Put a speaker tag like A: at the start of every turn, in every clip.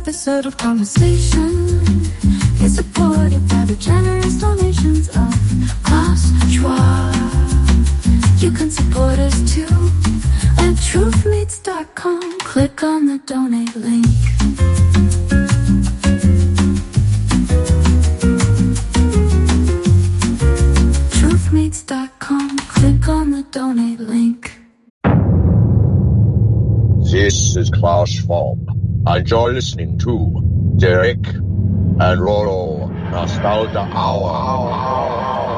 A: episode of Conversation is supported by the generous donations of Klaus Schwab. You can support us too at truthmeets.com. Click on the donate link. Truthmeets.com. Click on the donate link.
B: This is Klaus Schwab. I enjoy listening to Derek and Rolo Nostalgia Hour.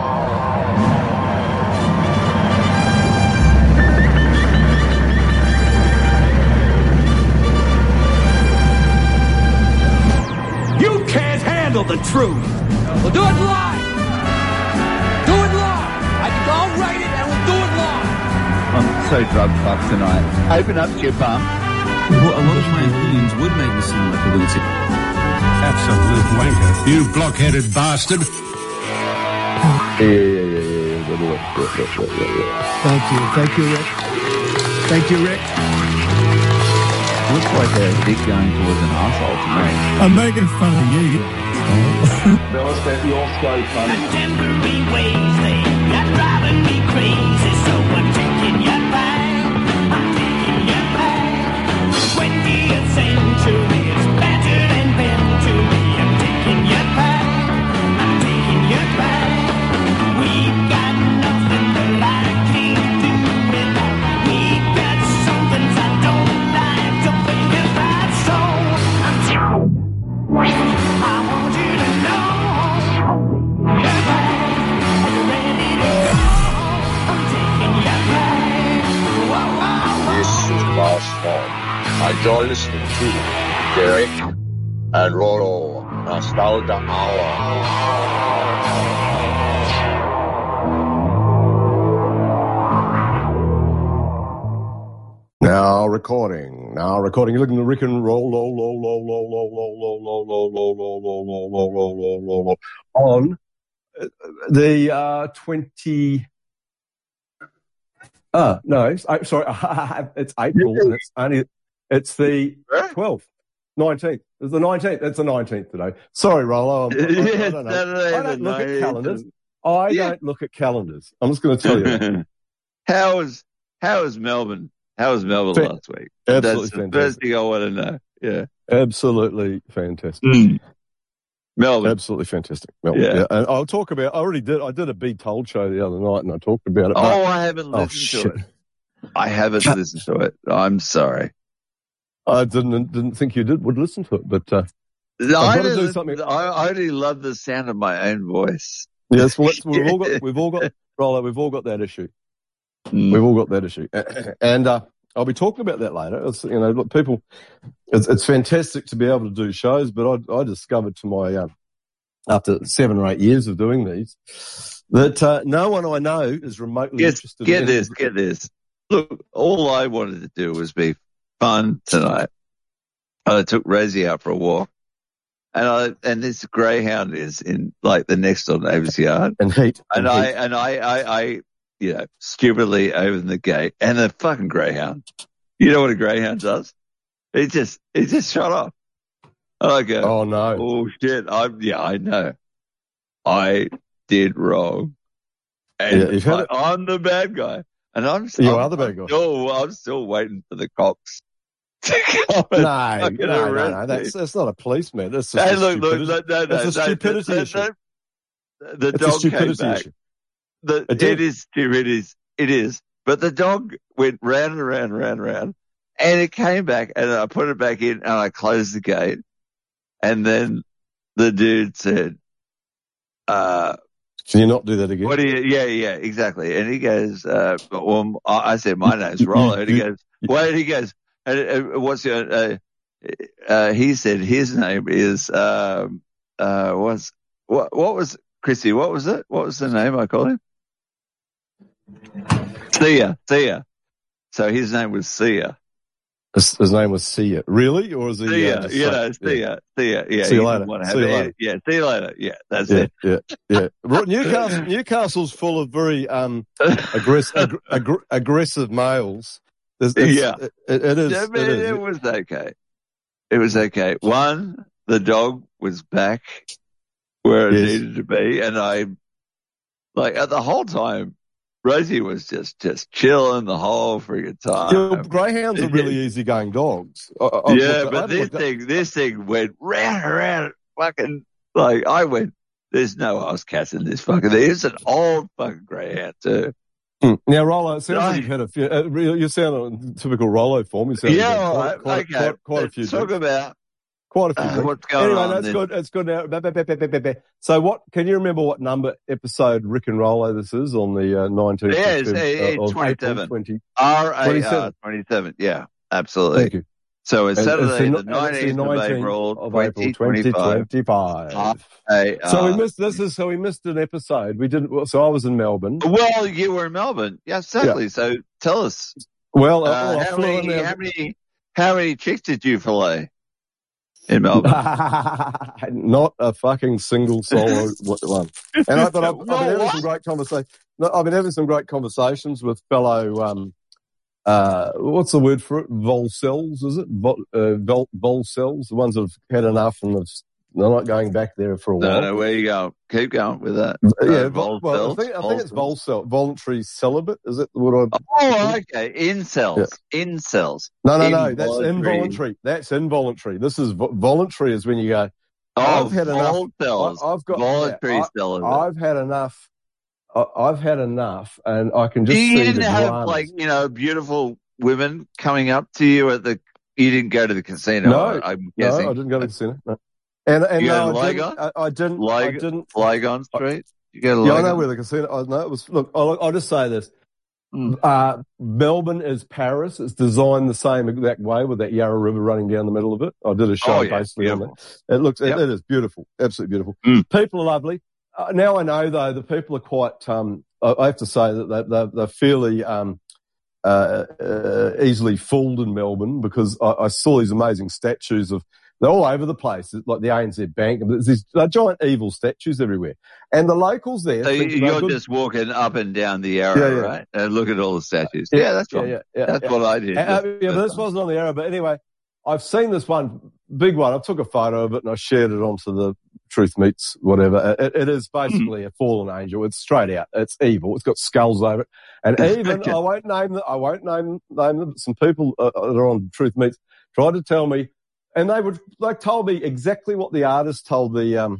C: You can't handle the truth. We'll do it live. Do it live. I'll write it and we'll do it live.
D: I'm so drug fucked tonight. Open up to your bum.
E: Well, a lot of my opinions would make me sound like a lunatic.
F: Absolute wanker. You blockheaded bastard.
D: Yeah.
G: Thank you, Rick. Thank you, Rick.
D: Looks like a dick going towards an arsehole to me.
F: I'm making fun of you.
H: Fellas, that you're so funny.
I: Temporary ways, they got driving me crazy, so I'm taking you back. I'm taking you back. 20th century is battered and bent to me. I'm taking you back. I'm taking you back. We've got nothing that I can't do without. We've got something I don't like to think about, so I'm taking I want you to know.
B: This is Klaus Schwab. I enjoy listening to Derek and Rolo Nostalgia Hour. Now recording. You're looking at Rick and Roll on the 20. No, sorry, it's April. And it's the 12th, 19th. It's the 19th. It's the 19th today. Sorry, Rollo. I don't know. I don't look at calendars. Don't look at calendars. I'm just going to tell you.
D: How was Melbourne? How was Melbourne last week?
B: Absolutely
D: That's the
B: fantastic.
D: first thing I want to know. Yeah.
B: Absolutely fantastic.
D: Melbourne.
B: Absolutely fantastic. Melbourne.
D: Yeah.
B: And I'll talk about, I did a Be Told show the other night and I talked about it.
D: I haven't listened to it. I haven't listened to it. I'm sorry.
B: I didn't think you would listen to it, but
D: I only love the sound of my own voice.
B: Yes, well, we've all got that issue. We've all got that issue, and I'll be talking about that later. Look, people, it's fantastic to be able to do shows, but I discovered to my after 7 or 8 years of doing these that no one I know is remotely interested.
D: Get this. Look, all I wanted to do was be fun tonight. I took Rosie out for a walk, and this greyhound is in like the next door neighbour's yard, I stupidly opened the gate, and the fucking greyhound. You know what a greyhound does? It just shut off. And I go,
B: oh no,
D: oh shit! I know, I did wrong, and I'm the bad guy, and I'm
B: the bad guy.
D: I'm still waiting for the cops.
B: No. That's not a policeman. That's just that's a stupidity issue.
D: The dog came back. It is. But the dog went round and round and round and round, and it came back, and I put it back in, and I closed the gate, and then the dude said,
B: "Can you not do that again?"
D: What do you? Yeah, exactly. And he goes, "Well, I said my name's Rollo," and he goes, "Wait," he goes, "What's your?" He said his name is what was Chrissy? What was it? What was the name I called him? Sia. So his name was Sia.
B: His name was Sia. Really? Or is he?
D: Sia.
B: Sia.
D: Yeah.
B: See you later.
D: Yeah, see you later. Yeah, that's it.
B: Yeah. Newcastle's full of very aggressive males. It is.
D: It was okay. It was okay. One, the dog was back where it needed to be, and at the whole time, Rosie was just chilling the whole freaking time.
B: Yeah, greyhounds are really easygoing dogs.
D: This thing went round and round, fucking I went. There's no Ozcats in this fucking thing. It's an old fucking greyhound too.
B: Now, Rollo, it sounds like you've had a few. You sound in typical Rollo form. You sound quite a few.
D: Talk about
B: quite a few.
D: What's going on?
B: That's good. It's good now. So, can you remember what episode Rick and Rollo this is on the 19th?
D: It's 27. RAR 27. Yeah, absolutely.
B: Thank you.
D: So it's Saturday, the 19th of April, 2025.
B: So we missed an episode. We didn't. So I was in Melbourne.
D: Well, you were in Melbourne. Yeah, exactly. Yeah. So tell us.
B: Well,
D: how many chicks did you fillet in Melbourne?
B: Not a fucking single solo one. And I've been having some great conversations. I've been having some great conversations with fellow. What's the word for it? Volcels, is it? Volcels, the ones that have had enough and they're not going back there for a while.
D: No, where you go? Keep going with that.
B: Yeah, I think it's volcel, voluntary celibate. Is it what I?
D: Oh, okay. Incels. Yeah. Incels.
B: No. That's involuntary. That's involuntary. This is voluntary. Is when you go. I've had enough. I've got
D: voluntary celibate.
B: I've had enough. I've had enough, and I can just see
D: you didn't
B: the
D: have
B: dramas.
D: beautiful women coming up to you at the. You didn't go to the casino.
B: No, I didn't go to the casino. No. And
D: you
B: no,
D: I didn't. Lygon Street. You go to
B: Lygon? Yeah, I know where the casino. I know it was. Look, I'll just say this. Melbourne is Paris. It's designed the same exact way with that Yarra River running down the middle of it. I did a show basically on it. It looks. It is beautiful. Absolutely beautiful. People are lovely. Now I know though the people are quite. I have to say that they're fairly easily fooled in Melbourne because I saw these amazing statues of. They're all over the place, like the ANZ Bank. There's these giant evil statues everywhere, and the locals there.
D: So you're just walking up and down the Yarra, right? And look at all the statues. Yeah, that's right. That's what I did.
B: But this wasn't on the Yarra. But anyway, I've seen this one big one. I took a photo of it and I shared it onto the Truth Meets whatever. It is basically a fallen angel. It's straight out. It's evil. It's got skulls over it, and even I won't name them. Some people that are on Truth Meets tried to tell me. And they told me exactly what the artist told the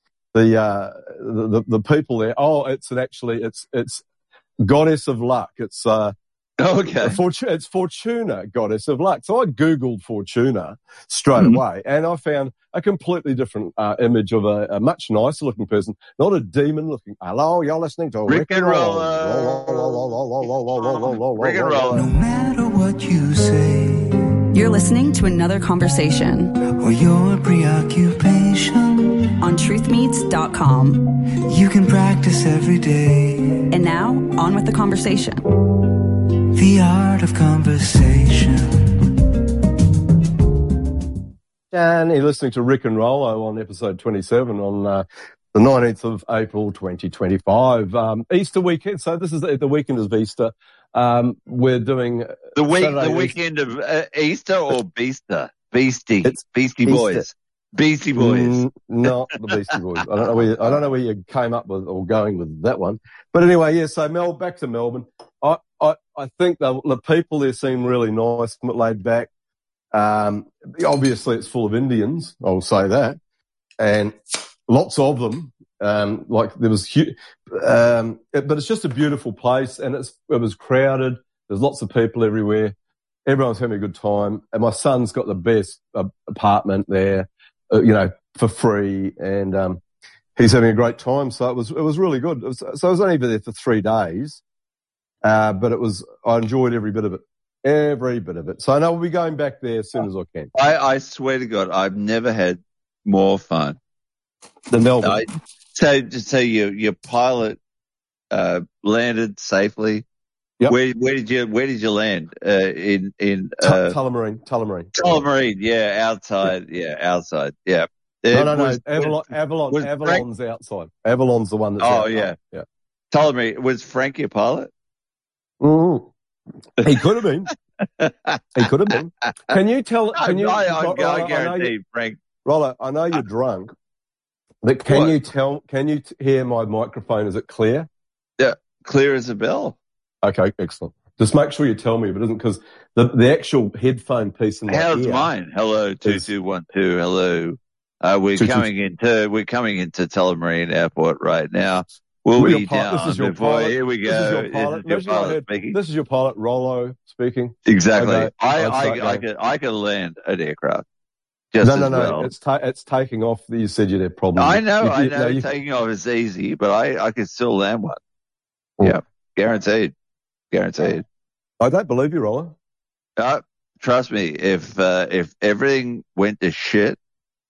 B: people there. Oh, it's goddess of luck. It's it's Fortuna, goddess of luck. So I Googled Fortuna straight away, and I found a completely different image of a much nicer looking person, not a demon looking. Hello, you're listening to
D: Rick and Roll. Rick and Roll.
J: No matter what you say.
K: You're listening to another conversation.
J: Or your preoccupation.
K: On truthmeets.com.
J: You can practice every day.
K: And now, on with the conversation.
J: The art of conversation.
B: And you're listening to Rick and Rollo on episode 27 on the 19th of April 2025. Easter weekend. So this is the weekend of Easter. We're doing
D: the weekend of Easter or Beaster? Beastie Boys. Beastie Boys.
B: Not the Beastie Boys. I don't know where you came up with or going with that one. But anyway, yeah, so back to Melbourne. I think the people there seem really nice, laid back. Obviously it's full of Indians, I will say that. And lots of them. Like there was but it's just a beautiful place, and it was crowded. There's lots of people everywhere. Everyone's having a good time, and my son's got the best apartment there, for free, and he's having a great time. So it was really good. So I was only there for 3 days, but I enjoyed every bit of it. So I know we'll be going back there as soon as I can.
D: I swear to God, I've never had more fun
B: than Melbourne.
D: So your pilot landed safely.
B: Yep.
D: Where did you land? In
B: Tullamarine.
D: Tullamarine, yeah, outside.
B: No. Avalon's outside. Avalon's the one that's outside. Yeah.
D: Tullamarine. Was Frank your pilot?
B: Mm-hmm. He could have been. He could have been. Can you tell?
D: I guarantee, Frank.
B: Rollo, I know you're drunk, but can you tell? Can you hear my microphone? Is it clear?
D: Yeah, clear as a bell.
B: Okay, excellent. Just make sure you tell me if it isn't, because the actual headphone piece in my
D: How's
B: ear.
D: mine? Hello, 2212. Hello. We're coming into Tullamarine Airport right now. We'll be down.
B: This is your pilot.
D: Here we go.
B: This is your pilot speaking. This is your pilot, Rollo, speaking.
D: Exactly.
B: Okay.
D: I could land an aircraft. No. Well.
B: It's taking off. You said you'd have problems.
D: I know. Taking off is easy, but I could still land one. Yeah, guaranteed.
B: I don't believe you, Rollo.
D: Trust me. If everything went to shit,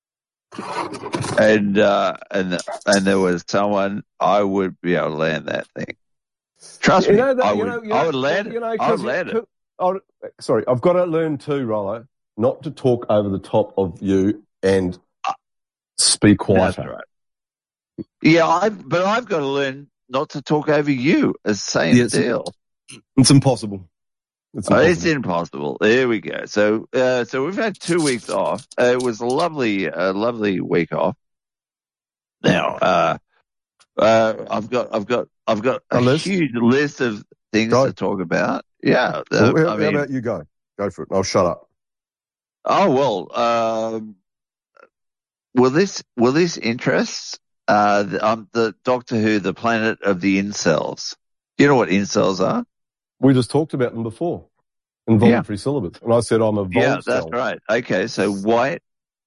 D: and there was someone, I would be able to land that thing. Trust me. I would land it. I would land it.
B: Sorry, I've got to learn too, Rollo, not to talk over the top of you and speak quieter.
D: That's right. Yeah, but I've got to learn not to talk over you. It's the same deal.
B: It's impossible.
D: It's impossible. There we go. So we've had 2 weeks off. It was a lovely week off. Now, I've got a huge list of things to talk about. Yeah.
B: How about you go? Go for it. I'll shut up.
D: Oh, well, will this interest, the Doctor Who, the planet of the incels? Do you know what incels are?
B: We just talked about them before. Involuntary celibates. And I said I'm a vol
D: that's
B: cell.
D: right. Okay, so white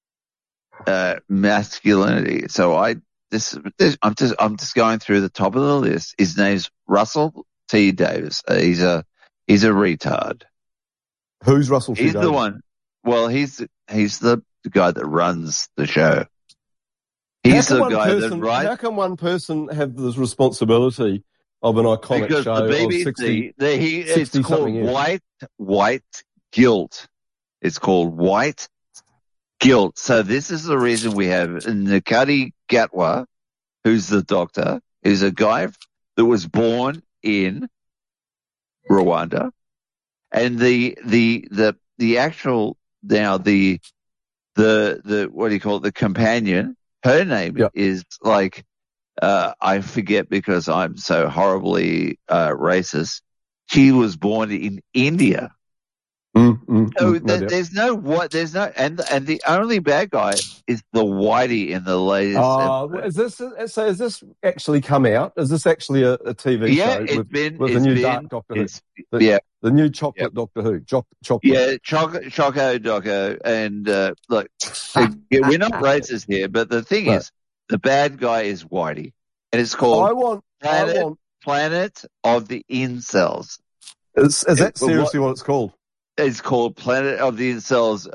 D: masculinity. So I'm just going through the top of the list. His name's Russell T. Davis. He's a retard.
B: Who's Russell T. Davis?
D: He's the one. Well, he's the guy that runs the show. He's the guy that writes.
B: How can one person have this responsibility of an iconic
D: because
B: show
D: the BBC,
B: of 60,
D: it's called White Guilt. It's called White Guilt. So this is the reason we have Nakati Gatwa, who's the Doctor, is a guy that was born in Rwanda, and the actual now the what do you call it? The companion. Her name is like. I forget because I'm so horribly racist. She was born in India. There's no, and the only bad guy is the Whitey in the latest.
B: Is this actually come out? Is this actually a TV show with the new dark Doctor Who? The new chocolate Doctor Who. Chocolate.
D: Yeah, Choco Doco. And look, we're not racist here, but the thing is, the bad guy is Whitey, and it's called Planet of the Incels.
B: Is that seriously what it's called?
D: It's called Planet of the Incels.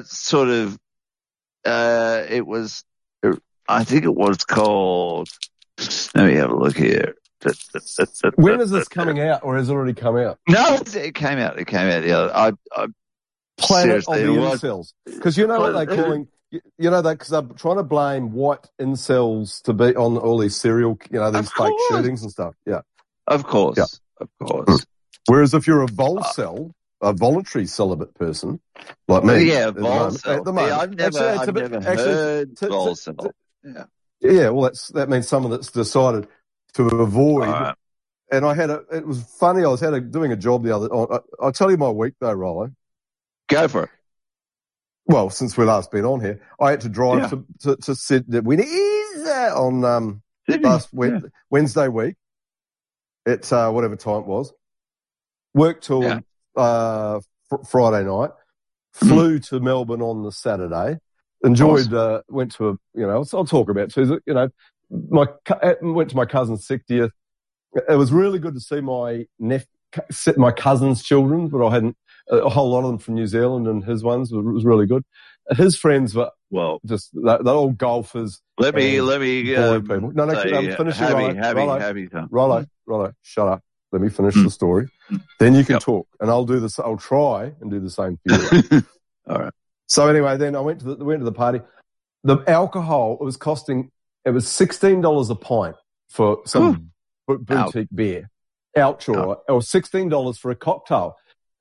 D: I think it was called. Let me have a look here.
B: When is this coming out, or has it already come out?
D: No, it came out. It came out the other.
B: Planet of the Incels, because you know what they're calling. You know that because they're trying to blame white incels to be on all these serial, these fake shootings and stuff. Yeah,
D: of course, of course.
B: Whereas if you're a vol-cell, a voluntary celibate person like me,
D: vol-cell. At the moment, I've never heard vol-cell.
B: Yeah, well, that means someone that's decided to avoid. And it was funny. I was doing a job the other. I'll tell you my week though, Rollo.
D: Go for it.
B: Well, since we last been on here, I had to drive to Sydney on last Wednesday week at whatever time it was. Worked till Friday night. Flew to Melbourne on the Saturday. Enjoyed. Went to I'll talk about too. Went to my cousin's 60th. It was really good to see my cousin's children, but I hadn't. A whole lot of them from New Zealand, and his ones was really good. His friends were just they're all golfers.
D: Let me
B: people. No, finish it. Rollo, shut up. Let me finish the story. Then you can talk, and I'll do this. I'll try and do the same for you.
D: All right.
B: So anyway, then I went to the party. The alcohol it was $16 a pint for some boutique beer. Or $16 for a cocktail.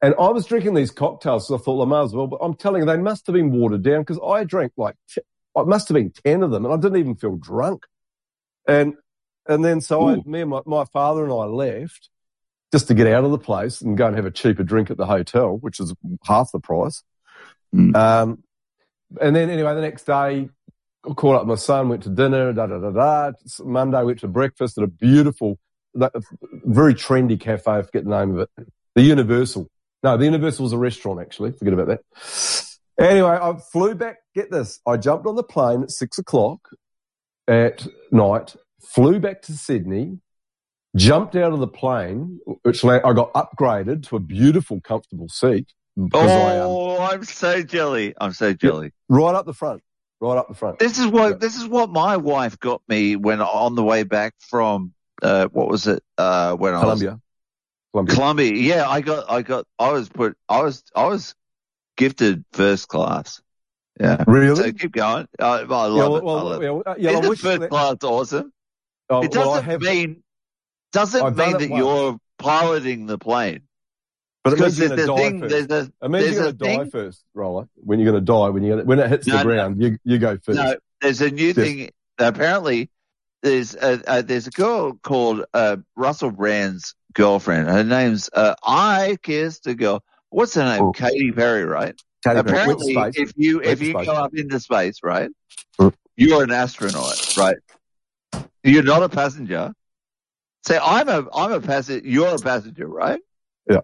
B: And I was drinking these cocktails, so I thought, well, I might as well. But I'm telling you, they must have been watered down because I drank it must have been 10 of them, and I didn't even feel drunk. And then me and my father and I left just to get out of the place and go and have a cheaper drink at the hotel, which is half the price. And then anyway, the next day, I caught up with my son, went to dinner, Monday, went to breakfast at a beautiful, very trendy cafe, I forget the name of it. The Universal. No, the Universal was a restaurant, actually. Forget about that. Anyway, I flew back. Get this. I jumped on the plane at 6:00 at night, flew back to Sydney, jumped out of the plane, which I got upgraded to a beautiful, comfortable seat.
D: I'm so jelly. I'm so jelly.
B: Right up the front.
D: This is what my wife got me when on the way back from what was it?
B: Colombia.
D: Colombia. Yeah, I was gifted first class. Yeah.
B: Really?
D: So keep going. I love it. Isn't first class awesome? It doesn't mean that you're piloting the plane.
B: But it means you're going to die first. It means you're going to die first, Roller. When you're going to die, when it hits the ground, you go first.
D: No, there's a new thing. Apparently, there's a girl called Russell Brand's girlfriend. Her name's I Kissed a Girl. What's her name? Katy Perry, right? Apparently, if you go up into space, right, you're an astronaut, right? You're not a passenger. Say, I'm a passenger. You're a passenger, right?
B: Yeah.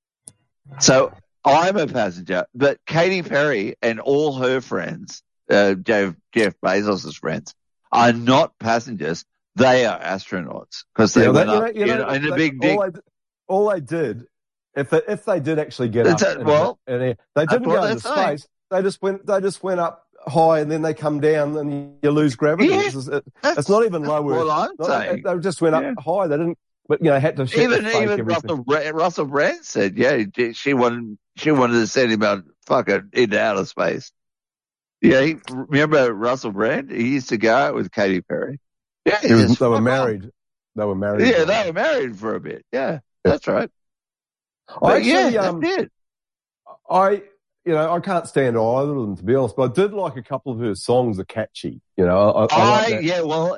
D: So I'm a passenger, but Katy Perry and all her friends, Jeff Bezos' friends, are not passengers. They are astronauts because they went up in a big dick.
B: All they did, if they did actually get up, they didn't go into space. They just went up high and then they come down and you lose gravity.
D: Yeah,
B: it's not even low.
D: What I'm saying.
B: They just went up high. They didn't. But had to
D: even Russell Brand said, she wanted to send him out into outer space. Yeah, remember Russell Brand? He used to go out with Katy Perry. Yeah,
B: they were married. They were married.
D: Yeah, they were married for a bit. Yeah, that's right.
B: That's it. I can't stand either of them, to be honest, but I did like a couple of her songs are catchy. I like that.
D: Yeah, well,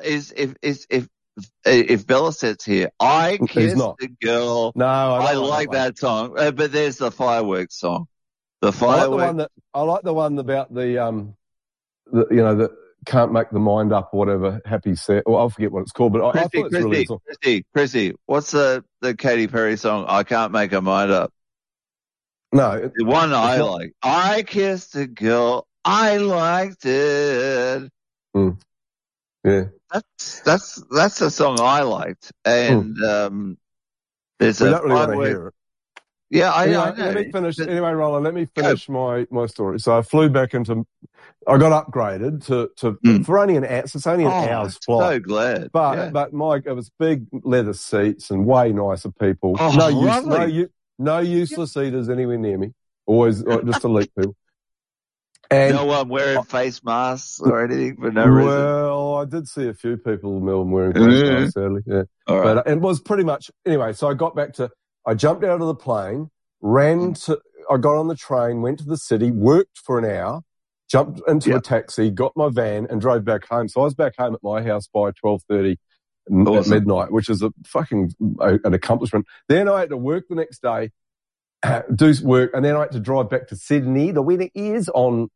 D: if Bella sits here, I Kissed a Girl.
B: No,
D: I like that song, but there's the fireworks song. The fireworks.
B: I like the one about the that can't make the mind up or whatever. Happy set. Well, I forget what it's called, but I thought it's really good.
D: Chrissy, what's the Katy Perry song? I Can't Make Her Mind Up.
B: No,
D: the one I like. I kissed a girl. I liked it.
B: Yeah.
D: That's the song I liked, and there's
B: we don't really want to hear it.
D: Yeah, I know.
B: Let me finish. Anyway, Roland, let me finish my story. So I flew back I got upgraded to for only an hour. So it's only an hour's flight.
D: So glad.
B: But Mike, it was big leather seats and way nicer people. No useless eaters anywhere near me. Always just elite people. And
D: no one wearing face masks or anything for no reason.
B: Well, I did see a few people in Melbourne wearing face masks, sadly. Yeah.
D: All right.
B: But it was pretty much, anyway, so I jumped out of the plane, I got on the train, went to the city, worked for an hour, jumped into a taxi, got my van and drove back home. So I was back home at my house by 12:30 at midnight, which is an accomplishment. Then I had to work the next day, do work, and then I had to drive back to Sydney. The wedding is on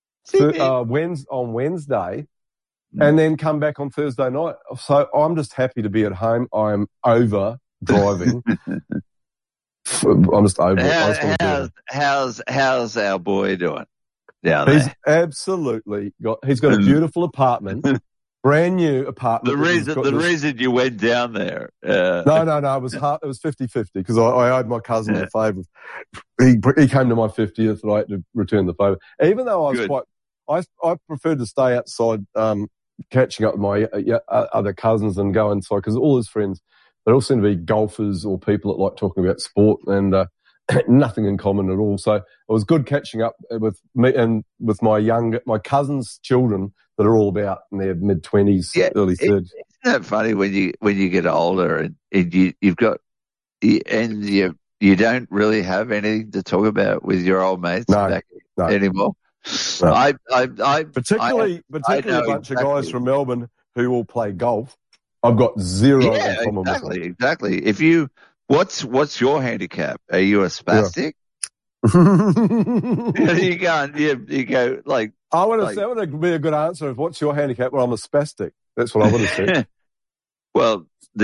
B: Wednesday, and then come back on Thursday night. So I'm just happy to be at home. I'm over driving. I'm just over it.
D: How's our boy doing down there?
B: He's absolutely he's got a beautiful apartment. Brand new apartment.
D: The reason you went down there.
B: No. It was 50-50 because I owed my cousin a favour. He came to my 50th and I had to return the favour. Even though I preferred to stay outside, catching up with my other cousins and go inside because all his friends, they all seem to be golfers or people that like talking about sport and nothing in common at all. So it was good catching up with me and with my cousins' children that are all about in their mid-20s, early 30s.
D: Isn't that funny when you get older and you've got and you don't really have anything to talk about with your old mates anymore.
B: No.
D: I
B: particularly a bunch of guys from Melbourne who all play golf. I've got zero in common with them.
D: Exactly. If you, what's your handicap? Are you a spastic? You go like.
B: I would have said that would be a good answer. What's your handicap? Well, I'm a spastic. That's what I would have said.
D: Well,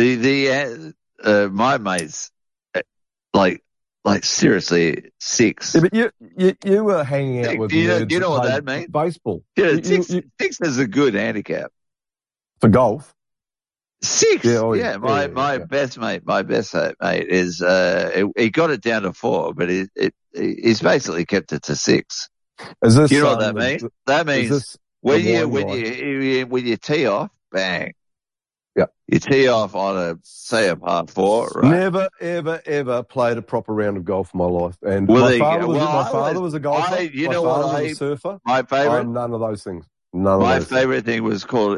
D: my mates, like seriously, 6.
B: Yeah, but you were hanging out with nerds.
D: You know what that means?
B: Baseball.
D: Yeah, 6 is a good handicap
B: for golf.
D: 6. My best mate is he got it down to 4, but he's basically kept it to 6.
B: Is this,
D: you know what that means? That means when you tee off, bang.
B: Yeah.
D: You tee off on a par 4, right?
B: Never, ever played a proper round of golf in my life. And my father was a golfer. My father was a surfer.
D: My favorite.
B: I'm none of those things.
D: My favorite thing was called,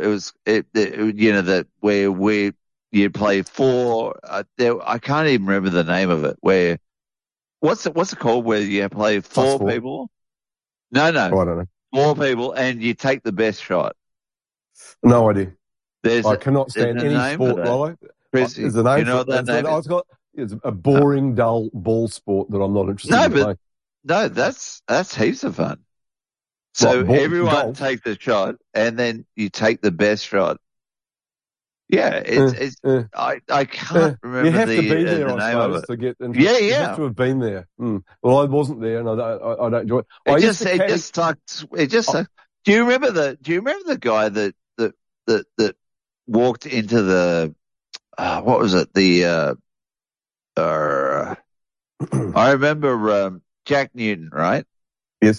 D: where you play 4, I can't even remember the name of it, where, what's it called where you play 4 people? No.
B: I don't know.
D: 4 people and you take the best shot.
B: No idea. I cannot stand any sport, Rollo. Is the name?
D: You know what that name is?
B: It's a boring, dull ball sport that I'm not interested in playing.
D: No, that's heaps of fun. So everyone takes a shot and then you take the best shot. Yeah, I can't remember.
B: You have to be there,
D: the
B: I
D: name
B: suppose,
D: of it.
B: to get into it. You have to have been there. Well, I wasn't there, and I don't enjoy it.
D: It just sucks. Do you remember the guy that walked into the what was it? I remember Jack Newton, right?
B: Yes.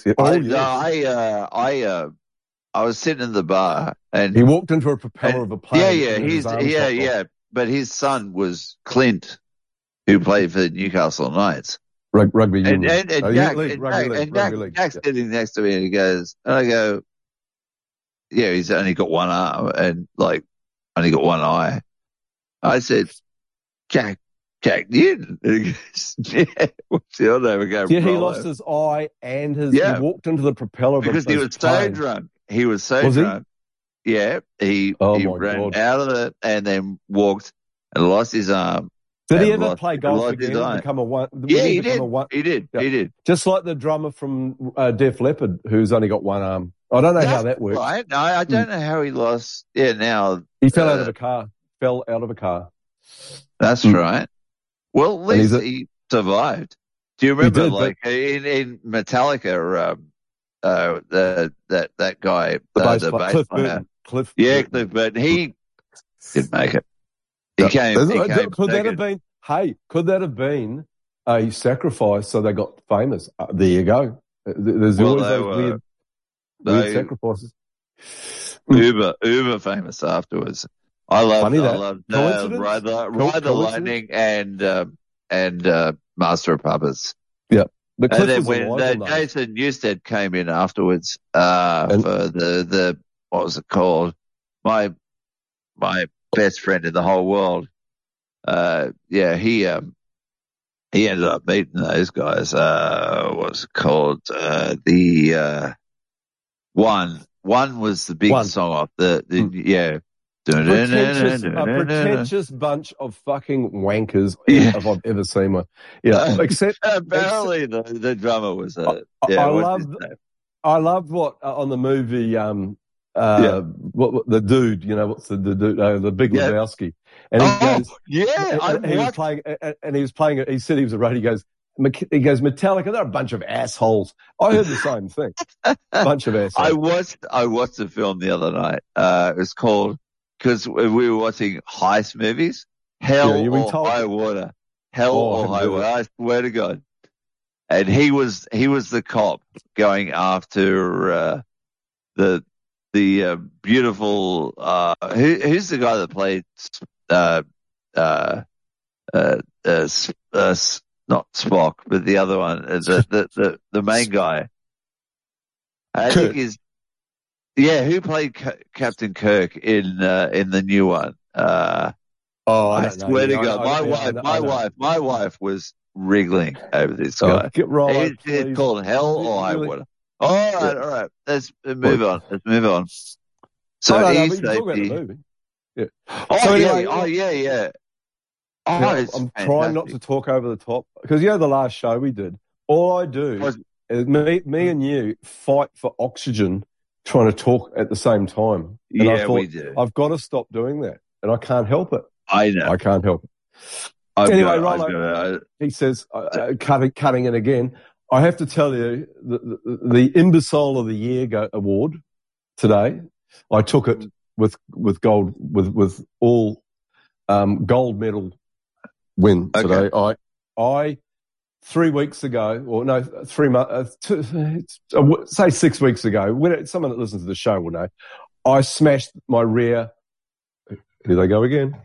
D: I was sitting in the bar and
B: he walked into a propeller of a plane.
D: But his son was Clint, who played for Newcastle Knights.
B: Rugby union.
D: And Jack's sitting next to me and I go, yeah, he's only got one arm and only got one eye. I said, Jack Newton. And he goes, yeah, what's the other name?
B: Yeah, he lost his eye and he walked into the propeller
D: because he was so drunk. He was so drunk. Yeah, he ran out of it and then walked and lost his arm.
B: Did he ever play golf again and become a one?
D: Yeah, he did. He did.
B: Just like the drummer from Def Leppard, who's only got one arm. I don't know how that works.
D: Right. No, I don't know how he lost. Yeah, now
B: he fell out of a car.
D: That's right. Well, at least he survived. Do you remember, in Metallica, that guy, the bass player, Cliff Burton, he didn't make it.
B: Could that have been a sacrifice so they got famous? There you go. There's always those weird sacrifices.
D: Uber famous afterwards. I love Ride the Lightning and Master of Puppets.
B: Yeah.
D: And then when Jason Newsted came in afterwards for the what was it called? My best friend in the whole world. He ended up beating those guys. What was it called? One was the big song off the.
B: A pretentious bunch of fucking wankers if I've ever seen one. Yeah, except
D: apparently the drummer was
B: I loved what on the movie what the dude, what's the dude, the Big Lebowski, and he was playing he said he was a roadie. He goes, Metallica, they're a bunch of assholes. I heard the same thing. Bunch of assholes.
D: I watched the film the other night. It was called, because we were watching heist movies, Hell or High Water. I swear to God. And he was the cop going after the beautiful who's the guy that played not Spock, but the other one, the main guy. I think who played Captain Kirk in the new one? I swear to God, my wife was wriggling over this guy.
B: Get right.
D: It's called Hell or High Water. All right. Let's move on. So
B: you can talk about the movie. Yeah.
D: Yeah.
B: I'm trying not to talk over the top because the last show we did, all I do is me and you fight for oxygen trying to talk at the same time. And I thought,
D: we do.
B: I've got to stop doing that, and I can't help it.
D: I know.
B: I can't help it. Anyway, Rollo, he says, cutting in again, I have to tell you, the Imbecile of the Year award today, I took it with gold, with all gold medal win today. I 3 weeks ago, or no, 3 months, say 6 weeks ago, someone that listens to the show will know, I smashed my rear, here they go again,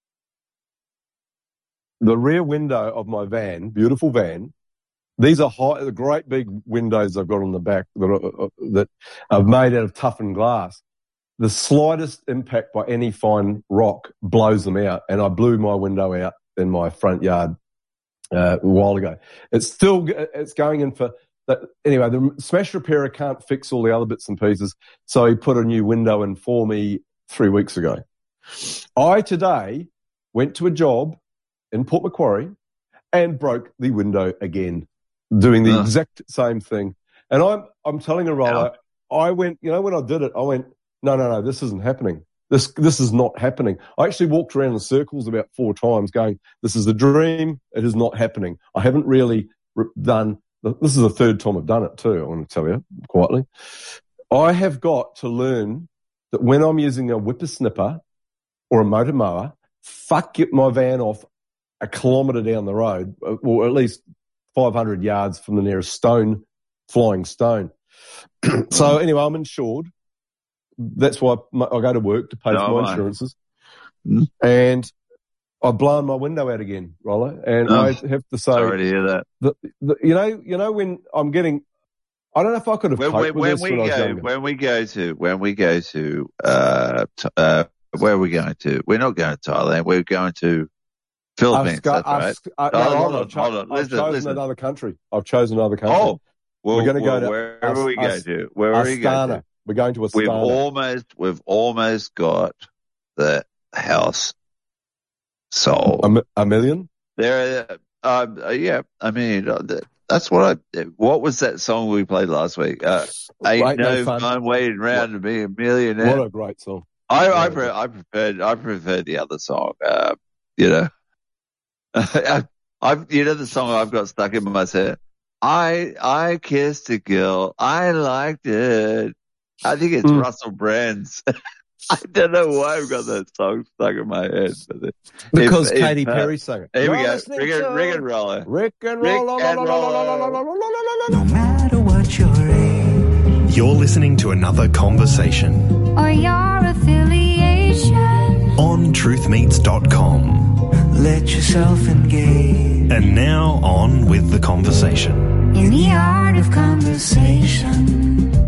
B: the rear window of my van, beautiful van. These are the great big windows I've got on the back that are made out of toughened glass. The slightest impact by any fine rock blows them out, and I blew my window out in my front yard a while ago. It's going in for that. Anyway, the smash repairer can't fix all the other bits and pieces, so he put a new window in for me 3 weeks ago. I today went to a job in Port Macquarie and broke the window again, doing the exact same thing. And I'm telling a Rollo, I went, when I did it, I went, no, this isn't happening. This is not happening. I actually walked around in circles about 4 times going, this is a dream. It is not happening. I haven't really done, this is the 3rd time I've done it too, I want to tell you quietly. I have got to learn that when I'm using a whippersnipper or a motor mower, get my van off a kilometre down the road, or at least 500 yards from the nearest flying stone. So anyway, I'm insured. That's why I go to work to pay for my insurances. And I've blown my window out again, Rollo. And I have to say,
D: sorry to hear that.
B: You know when I'm getting, I don't know if I could have coped with this when I was younger.
D: When we go to, where are we going to? We're not going to Thailand. We're going to Philippines. That's right. Hold on.
B: I've chosen another country. Oh,
D: well,
B: we're going to go to
D: wherever we go to. Where are we going to?
B: We're going to Astana.
D: We've almost got the house sold.
B: A million?
D: There, yeah. I mean, that's what was that song we played last week? Ain't no fun waiting around to be a millionaire.
B: What a great song.
D: I preferred the other song. The song I've got stuck in my head. I kissed a girl. I liked it. I think it's Russell Brand's. I don't know why I've got that song stuck in my head.
B: Because Katy Perry sang it.
D: Here we go. Rick and Roller.
B: Rick and Roller.
J: No matter what your age,
L: you're listening to another conversation.
A: Or your affiliation.
L: On truthmeets.com.
J: Let yourself engage.
L: And now on with the conversation.
A: In the art of conversation.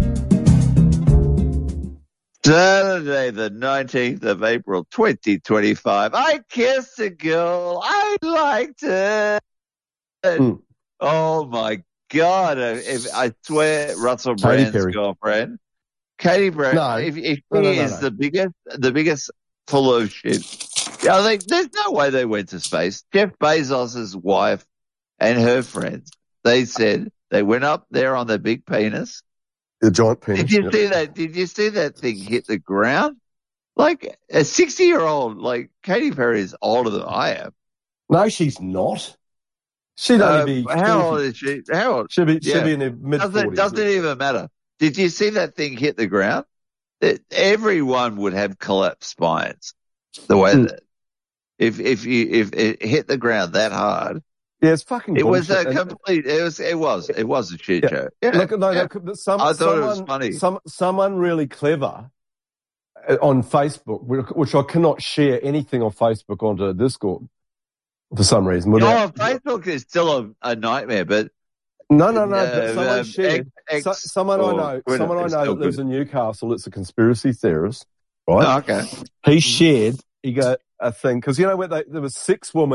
D: Saturday, the 19th of April, 2025. I kissed a girl. I liked it. Oh, my God. I swear, Russell Brand's girlfriend. Katy Perry. No, if she is the biggest full of shit. I think there's no way they went to space. Jeff Bezos' wife and her friends, they said they went up there on their big penis.
B: The giant penis.
D: Did you see that? Did you see that thing hit the ground? Like a 60-year-old, like Katy Perry is older than I am.
B: No, she's not. She'd only be.
D: How old is she? How old?
B: She'll be in her mid-40s.
D: Doesn't even matter. Did you see that thing hit the ground? Everyone would have collapsed spines. The way that if it hit the ground that hard.
B: Yeah, it's fucking.
D: It was a complete. It was a shit show. Yeah.
B: I thought it was funny. Someone really clever on Facebook, which I cannot share anything on Facebook onto Discord for some reason.
D: Facebook is still a nightmare, but
B: no. Someone shared. Someone I know that lives in Newcastle. It's a conspiracy theorist, right?
D: Oh, okay.
B: He shared. He got a thing because where there was 6 women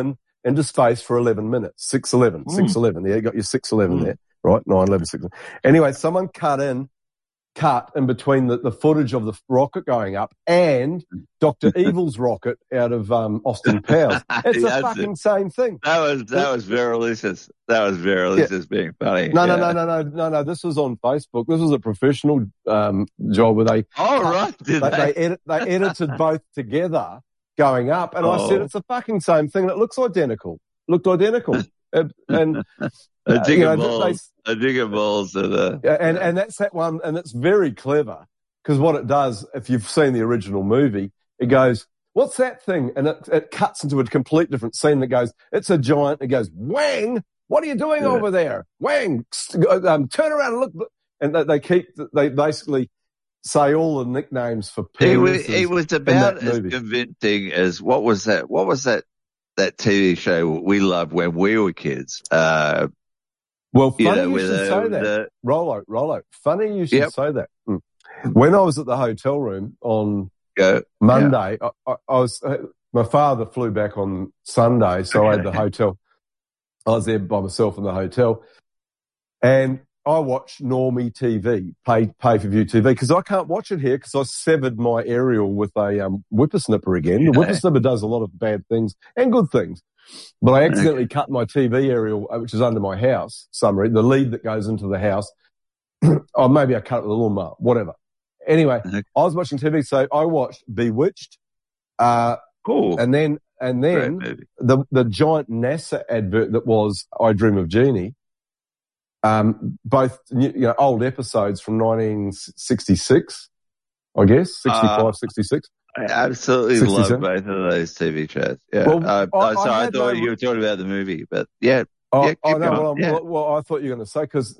B: into space for 11 minutes. 6:11. 6:11. Yeah, you got your 6:11 there, right? 9:11, 6:11. Anyway, someone cut in between the footage of the rocket going up and Dr. Evil's rocket out of Austin Powers. It's the fucking same thing.
D: That was very Lucius. That was very Lucius being funny.
B: No. This was on Facebook. This was a professional job where they. They edited both together going up, and I said it's the fucking same thing. It looks identical. Looked identical, and.
D: A dig of balls.
B: And that's that one, and it's very clever because what it does, if you've seen the original movie, it goes, "What's that thing?" And it cuts into a complete different scene that goes, "It's a giant." It goes, "Wang! What are you doing over there? Wang! Turn around and look." And they basically say all the nicknames for people.
D: It was about as convincing as what was that TV show we loved when we were kids.
B: Well, funny you should say that. Rollo. Funny you should say that. When I was at the hotel room on Monday, I was, my father flew back on Sunday, so I had the hotel. I was there by myself in the hotel, and I watched Normie TV, pay-per-view TV, because I can't watch it here because I severed my aerial with a whippersnipper again. The whippersnipper does a lot of bad things and good things. But I accidentally cut my TV aerial, which is under my house, the lead that goes into the house. Or maybe I cut it with a lawnmower, whatever. Anyway, I was watching TV, so I watched Bewitched.
D: Cool.
B: And then the giant NASA advert that was I Dream of Jeannie. Both, old episodes from 1966, I guess, 65, 66.
D: I absolutely 67. Love both of those TV shows. Yeah. Well, I thought you were talking about the movie, but yeah.
B: I know. Well, I thought you were going to say, because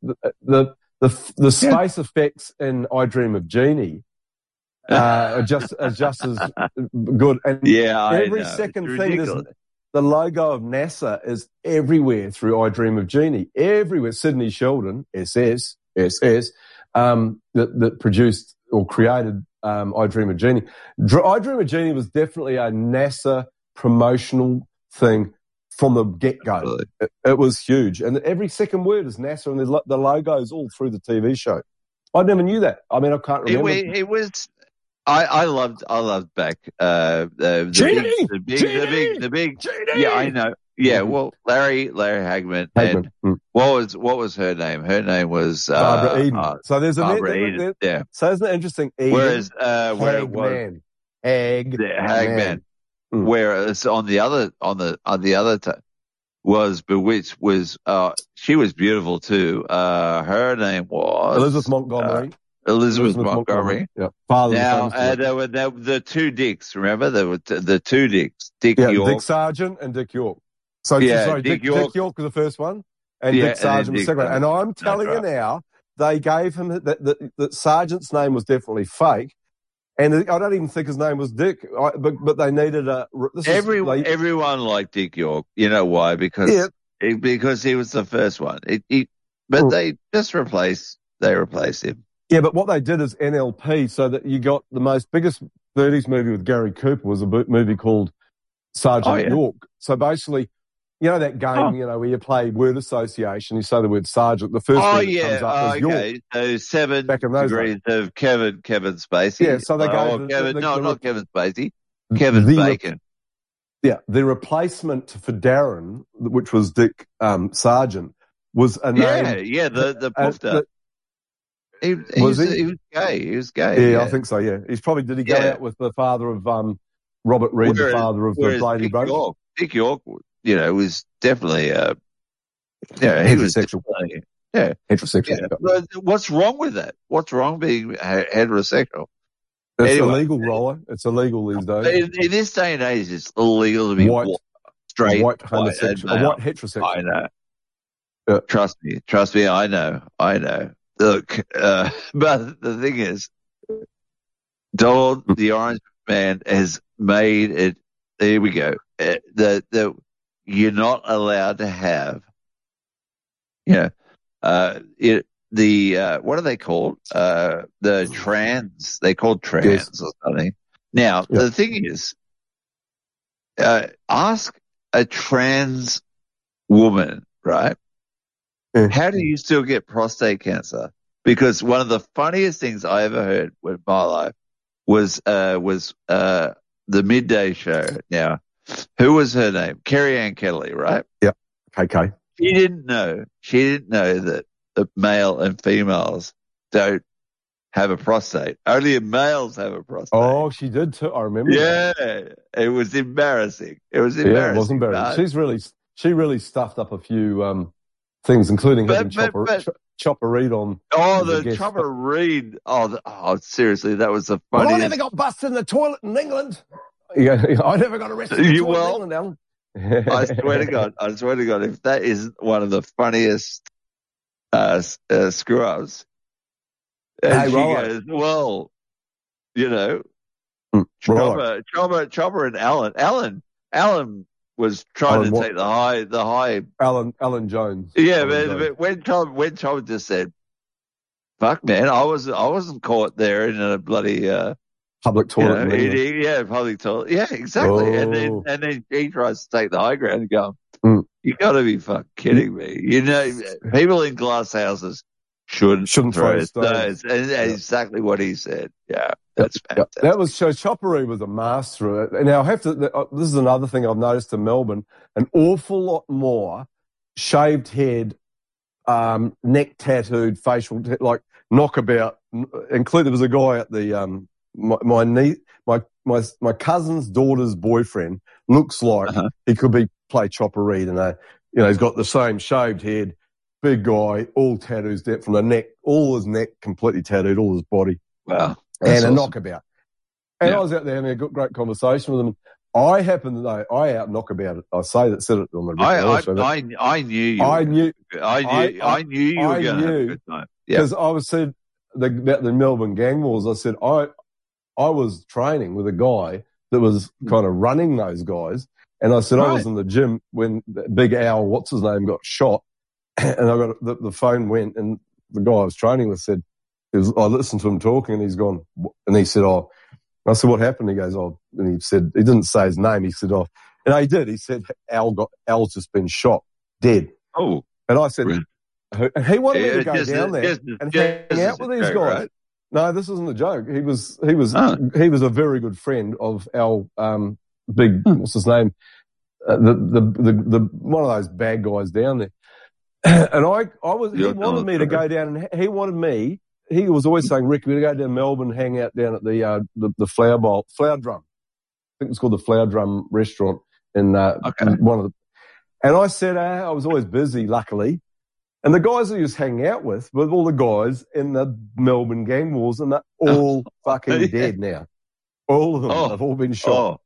B: the space effects in I Dream of Jeannie are just as good. And every second thing is the logo of NASA is everywhere through I Dream of Jeannie. Everywhere. Sidney Sheldon, SS, that produced or created I Dream of Jeannie. I Dream of Jeannie was definitely a NASA promotional thing from the get-go. It was huge. And every second word is NASA, and the logo's all through the TV show. I never knew that. I mean, I can't remember.
D: It was... I loved back the big Genie! Yeah, I know. Yeah, well, Larry Hagman. And what was her name? Her name was
B: Barbara Eden. So there's
D: Barbara Eden. Yeah.
B: So isn't it interesting? Eden,
D: where it was Hagman. Whereas on the other was Bewitched she was beautiful too. Her name was
B: Elizabeth Montgomery.
D: Elizabeth Montgomery.
B: Yeah.
D: Now, there were the two Dicks, remember? There were the two Dicks. Dick York.
B: Dick Sargent and Dick York. Sorry, Dick York was the first one, and Dick Sargent was the second one. And I'm telling you now, they gave him that Sargent's name was definitely fake, and I don't even think his name was Dick, but they needed
D: everyone liked Dick York. You know why? Because he was the first one. They just replaced him.
B: Yeah, but what they did is NLP, so that you got the biggest 30s movie with Gary Cooper was a movie called Sergeant York. So basically, that game, where you play word association, you say the word sergeant, the first word that comes up is York.
D: So 7 degrees of Kevin Spacey.
B: Yeah, so they gave
D: not Kevin Spacey, Kevin Bacon.
B: The replacement for Darren, which was Dick Sargent, was a name.
D: Yeah, the poofter. He was gay. He was gay.
B: Yeah, I think so. Yeah, did he go out with the father of Robert Reed, the father of the Blaney brothers?
D: Dick York, was definitely he
B: heterosexual.
D: Was
B: heterosexual.
D: Yeah. But what's wrong with that? What's wrong being heterosexual?
B: It's illegal, Roller. It's illegal these days.
D: In this day and age, it's illegal to be straight,
B: white homosexual, white heterosexual.
D: I know. Trust me. I know. Look, but the thing is, Donald, the Orange Man, has made it. There we go. You're not allowed to have, what are they called? The trans. They called trans or something. Now the thing is, ask a trans woman, right? How do you still get prostate cancer? Because one of the funniest things I ever heard in my life was the Midday Show. Now, who was her name? Kerry Ann Kettley, right?
B: Yeah. Okay.
D: She didn't know that the male and females don't have a prostate. Only males have a prostate.
B: Oh, she did too. I remember.
D: Yeah, it was embarrassing.
B: Yeah, it was embarrassing. She really stuffed up a few things, including having Chopper Read on.
D: Oh, the Chopper Read. Oh, seriously, that was the funniest.
B: Well, I never got busted in the toilet in England. Yeah, I never got arrested in the toilet in England, Alan.
D: I swear to God, if that isn't one of the funniest screw-ups. And she goes, well, you know, Chopper and Alan was trying to take the high.
B: Alan Jones.
D: Yeah, but when Chopper just said, "Fuck, man, I wasn't caught there in a bloody
B: public toilet."
D: Public toilet. Yeah, exactly. Oh. And then he tries to take the high ground and go, "You got to be fucking kidding me!" You know, people in glass houses shouldn't throw stones. And exactly what he said. Yeah, that's fantastic.
B: That was Choppery was a master of it. Now I have to. This is another thing I've noticed in Melbourne: an awful lot more shaved head, neck tattooed, facial like knockabout. Including there was a guy at the my cousin's daughter's boyfriend looks like he could play Chopper Read, and he's got the same shaved head. Big guy, all tattoos from the neck, all his neck completely tattooed, all his body.
D: Wow.
B: And a knockabout. And I was out there having a great conversation with him. I happen to know, I out knockabout it. I said it on the record.
D: I knew you were going to have a good time.
B: Because I was said about the Melbourne gang wars, I said, I was training with a guy that was kind of running those guys. And I said, I was in the gym when Big Al, what's his name, got shot. And I got the phone went, and the guy I was training with said, I listened to him talking, and he's gone, and he said, I said, what happened? He goes, and he said, he didn't say his name. He said, and he did. He said, Al's just been shot, dead.
D: Oh.
B: And I said, and he wanted me to go down there and hang out with these guys. Right? No, this isn't a joke. He was a very good friend of Al, what's his name? The one of those bad guys down there. And he wanted me to go down, and he was always saying, Rick, we're going to go down to Melbourne, hang out down at the Flower Drum. I think it's called the Flower Drum restaurant in one of the, and I said, I was always busy, luckily. And the guys I was hanging out with were all the guys in the Melbourne gang wars, and they're all fucking dead now. All of them have all been shot.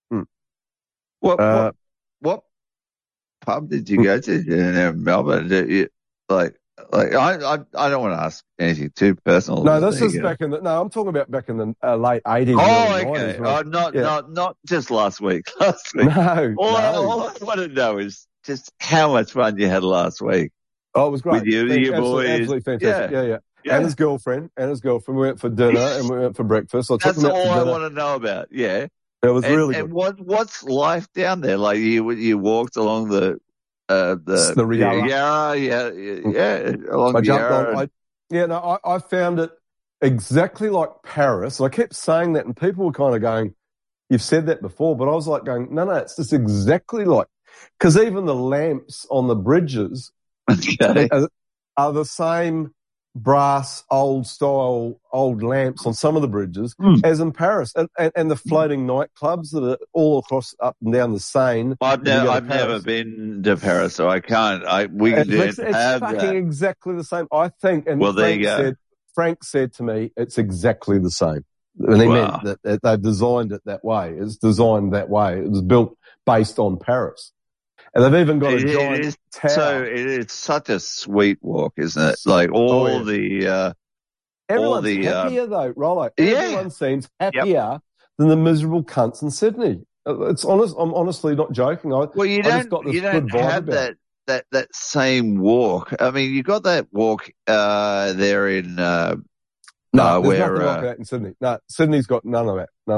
D: What pub did you go to in Melbourne? I don't want to ask anything too personal.
B: No, this is back in I'm talking about back in the late 80s.
D: Oh, okay. 90s, not just last week.
B: No.
D: All I want to know is just how much fun you had last week.
B: Oh, it was great.
D: With your boys.
B: Absolutely fantastic. Yeah. And his girlfriend. We went for dinner and we went for breakfast.
D: That's all I want to know about. Yeah.
B: It was really good.
D: And what's life down there? Like you walked along the
B: Yarra.
D: Along the Yarra.
B: I found it exactly like Paris. I kept saying that, and people were kind of going, "You've said that before," but I was like going, "No, it's just exactly like," because even the lamps on the bridges are the same brass, old lamps on some of the bridges as in Paris, and the floating nightclubs that are all across up and down the Seine.
D: I've never been to Paris, so I can't.
B: It's fucking exactly the same, I think. And
D: there you go.
B: Frank said to me, it's exactly the same, and he meant that they've designed it that way. It's designed that way. It was built based on Paris. And they've even got a giant tower.
D: So it's such a sweet walk, isn't it? Like everyone's
B: happier though, Rollo. Everyone seems happier than the miserable cunts in Sydney. It's honest. I'm honestly not joking.
D: You don't have that same walk. I mean, you got that walk there in
B: there's nothing like that in Sydney. No, Sydney's got none of that.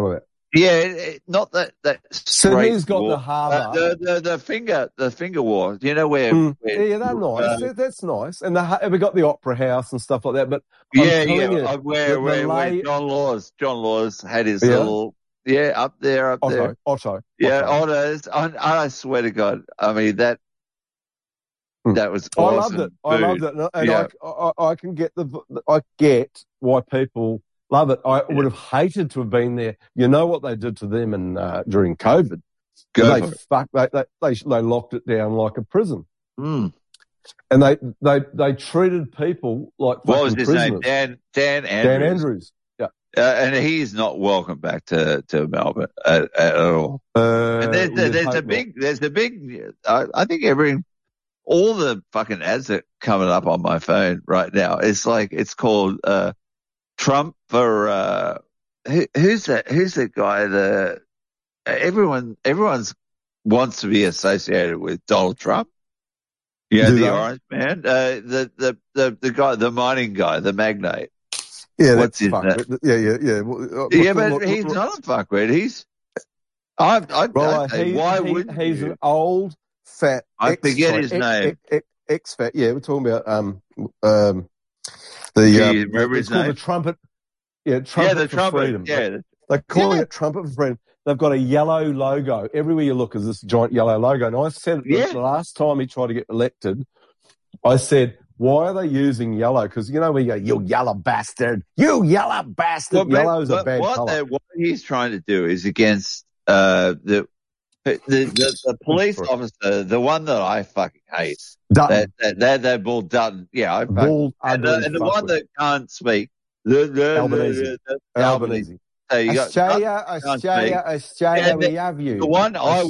D: Yeah, not that
B: Sydney's got the harbour.
D: The finger war. You know where?
B: Yeah, they're nice. That's nice. And we got the Opera House and stuff like that. But
D: where John Laws had his little up there.
B: Otto.
D: Yeah, Otto's. I swear to God, I mean that was awesome.
B: I loved it, and I can get I get why people love it. I would have hated to have been there. You know what they did to them during COVID? They locked it down like a prison.
D: Mm.
B: And they treated people like
D: what was his
B: prisoners.
D: name? Dan Andrews.
B: Dan Andrews. Yeah.
D: And he's not welcome back to Melbourne at all. And there's a big. I think all the fucking ads that are coming up on my phone right now. It's called Trump for who's that guy? Everyone's wants to be associated with Donald Trump. Yeah, the orange man, the guy, the mining guy, the magnate.
B: Yeah,
D: what's his name?
B: Yeah.
D: But he's not a fuckwit. He's
B: he's an old fat.
D: I forget his name.
B: Ex-fat. Yeah, we're talking about
D: remember his name?
B: The trumpet. Yeah, trumpet for freedom.
D: Yeah,
B: they're calling it trumpet for freedom. They've got a yellow logo. Everywhere you look is this giant yellow logo. And I said the last time he tried to get elected, I said, why are they using yellow? Because, you know, we go, you yellow bastard. You yellow bastard. Yellow's a bad colour.
D: What he's trying to do is against the police officer, the one that I fucking hate.
B: Dutton.
D: They're Bull Dutton. Yeah. And the one that can't speak.
B: Albanese. Australia, we have you.
D: The one I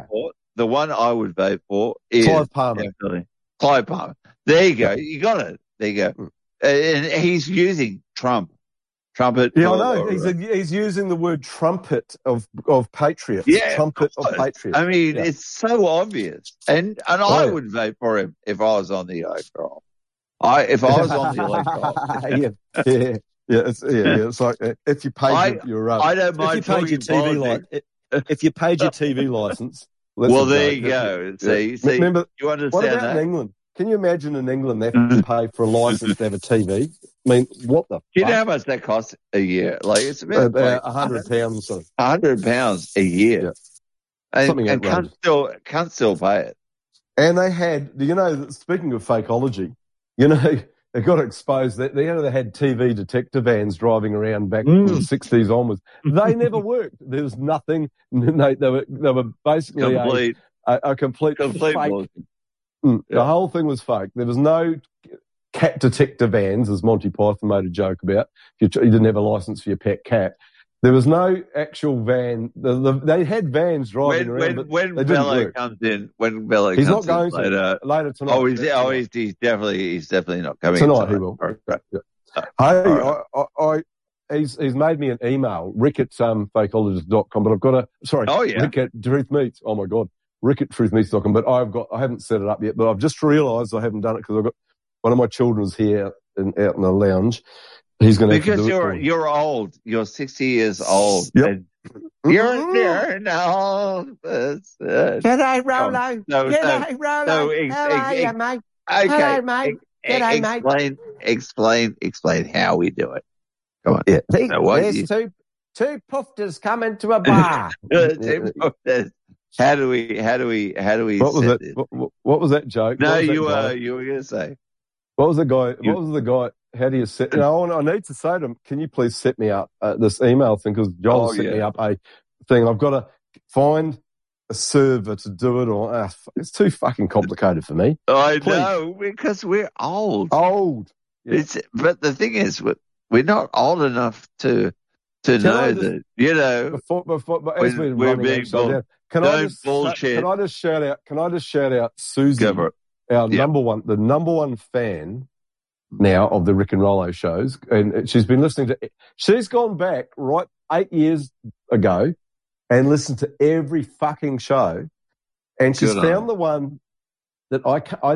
D: would vote for is
B: Clive Palmer.
D: Clive Palmer. There you go. You got it. There you go. And he's using trumpet.
B: Yeah, I know. He's using the word trumpet of patriots.
D: Yeah,
B: trumpet of patriots.
D: I mean, it's so obvious. And I would vote for him if I was on the electoral. If I was on the electoral.
B: Yeah, it's like if you paid your
D: I don't mind
B: if you paid your TV license.
D: Well, there you go. See,
B: remember,
D: you understand
B: what about
D: that?
B: in England? Can you imagine in England they have to pay for a license to have a TV? I mean, what the?
D: Do you know how much that costs a year? Like it's about
B: £100 or so.
D: £100 a year, and can't still pay it.
B: And they had, speaking of fakeology, they got exposed that they had TV detector vans driving around back from the 60s onwards. They never worked. There was nothing. They were basically a complete fake. The whole thing was fake. There was no cat detector vans, as Monty Python made a joke about. You didn't have a license for your pet cat. There was no actual van. They had vans driving around.
D: When Bello comes in,
B: he's not going later tonight.
D: He's definitely not coming
B: tonight. He will. Right. Yeah. He's made me an email, rick@fakeologist.com, but I've got Rick at Truth Meets. Oh my God, Rick at truthmeets.com. But I haven't set it up yet. But I've just realised I haven't done it because I've got one of my children's here out in the lounge. He's going to
D: because you're old. You're 60 years old.
B: Yep.
D: You're no.
M: G'day, Rolo. G'day, Rolo. How are you, mate?
D: Okay.
M: Hello, mate. G'day,
D: mate. Explain how we do it. Come on.
B: Yeah.
M: There's two pufters coming to a bar.
D: How do we?
B: What was that? What was that joke?
D: No, you were going to say.
B: What was the guy? How do you set? I need to say to him, can you please set me up this email thing? Because John set me up a thing. I've got to find a server to do it, or it's too fucking complicated for me.
D: I know, because we're old.
B: Yeah.
D: But the thing is, we're not old enough to know that,
B: But as we're being bullshit. Can I just shout out Susie, our number one fan now of the Rick and Rollo shows, and she's been listening to. She's gone back 8 years ago and listened to every fucking show, and she's found the one that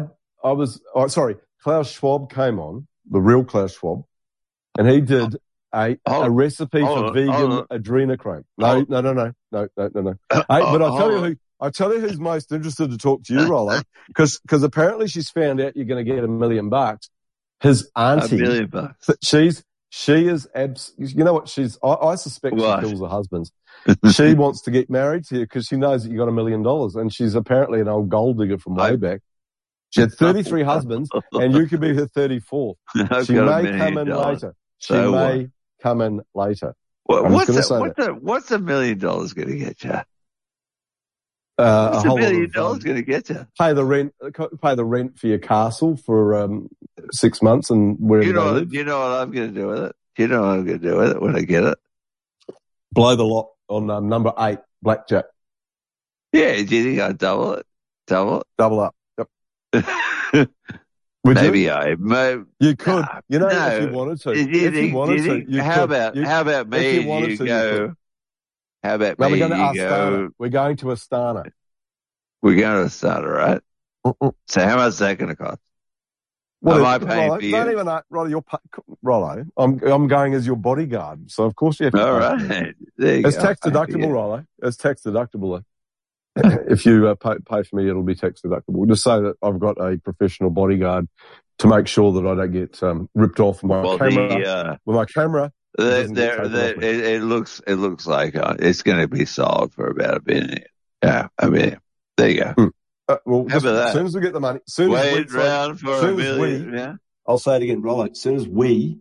B: Klaus Schwab came on, the real Klaus Schwab, and he did a recipe for vegan adrenochrome. No. But I'll tell you who's most interested to talk to you, Rollo, because apparently she's found out you're going to get $1 million. His auntie,
D: $1 million.
B: She is you know what I suspect she kills her husbands. She wants to get married to you because she knows that you got $1 million, and she's apparently an old gold digger from way back. She had 33 husbands, and you could be her 34th. She may come in later. She may come in later.
D: What's $1 million going to get you?
B: What's
D: $1 million going to get you?
B: Pay the rent for your castle for 6 months, and wherever they live.
D: You know what I'm going to do with it? You know what I'm going to do with it when I get it?
B: Blow the lot on number 8, blackjack.
D: Yeah, do you think I'd double it? Double
B: up. Yep.
D: Maybe
B: you could. If you wanted to.
D: How about me? You go. How about me?
B: We're going to Astana. We're going to Astana.
D: We're going to Astana, right? So how much is that going to cost? Am I paying for you?
B: Don't even know, Rollo. I'm going as your bodyguard, so of course you have to.
D: All right, it's
B: tax deductible, Rollo. It's tax deductible. If you pay for me, it'll be tax deductible. Just say that I've got a professional bodyguard to make sure that I don't get ripped off my camera. With my camera,
D: it looks like it's going to be sold for about $1 billion. Yeah, $1 billion. There you go.
B: How about that? As soon as we get the money,
D: wait around for $1 million. Yeah.
B: I'll say it again, Rollo. As soon as we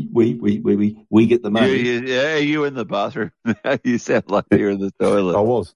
B: get the money.
D: You in the bathroom? You sound like you're in the toilet.
B: I was.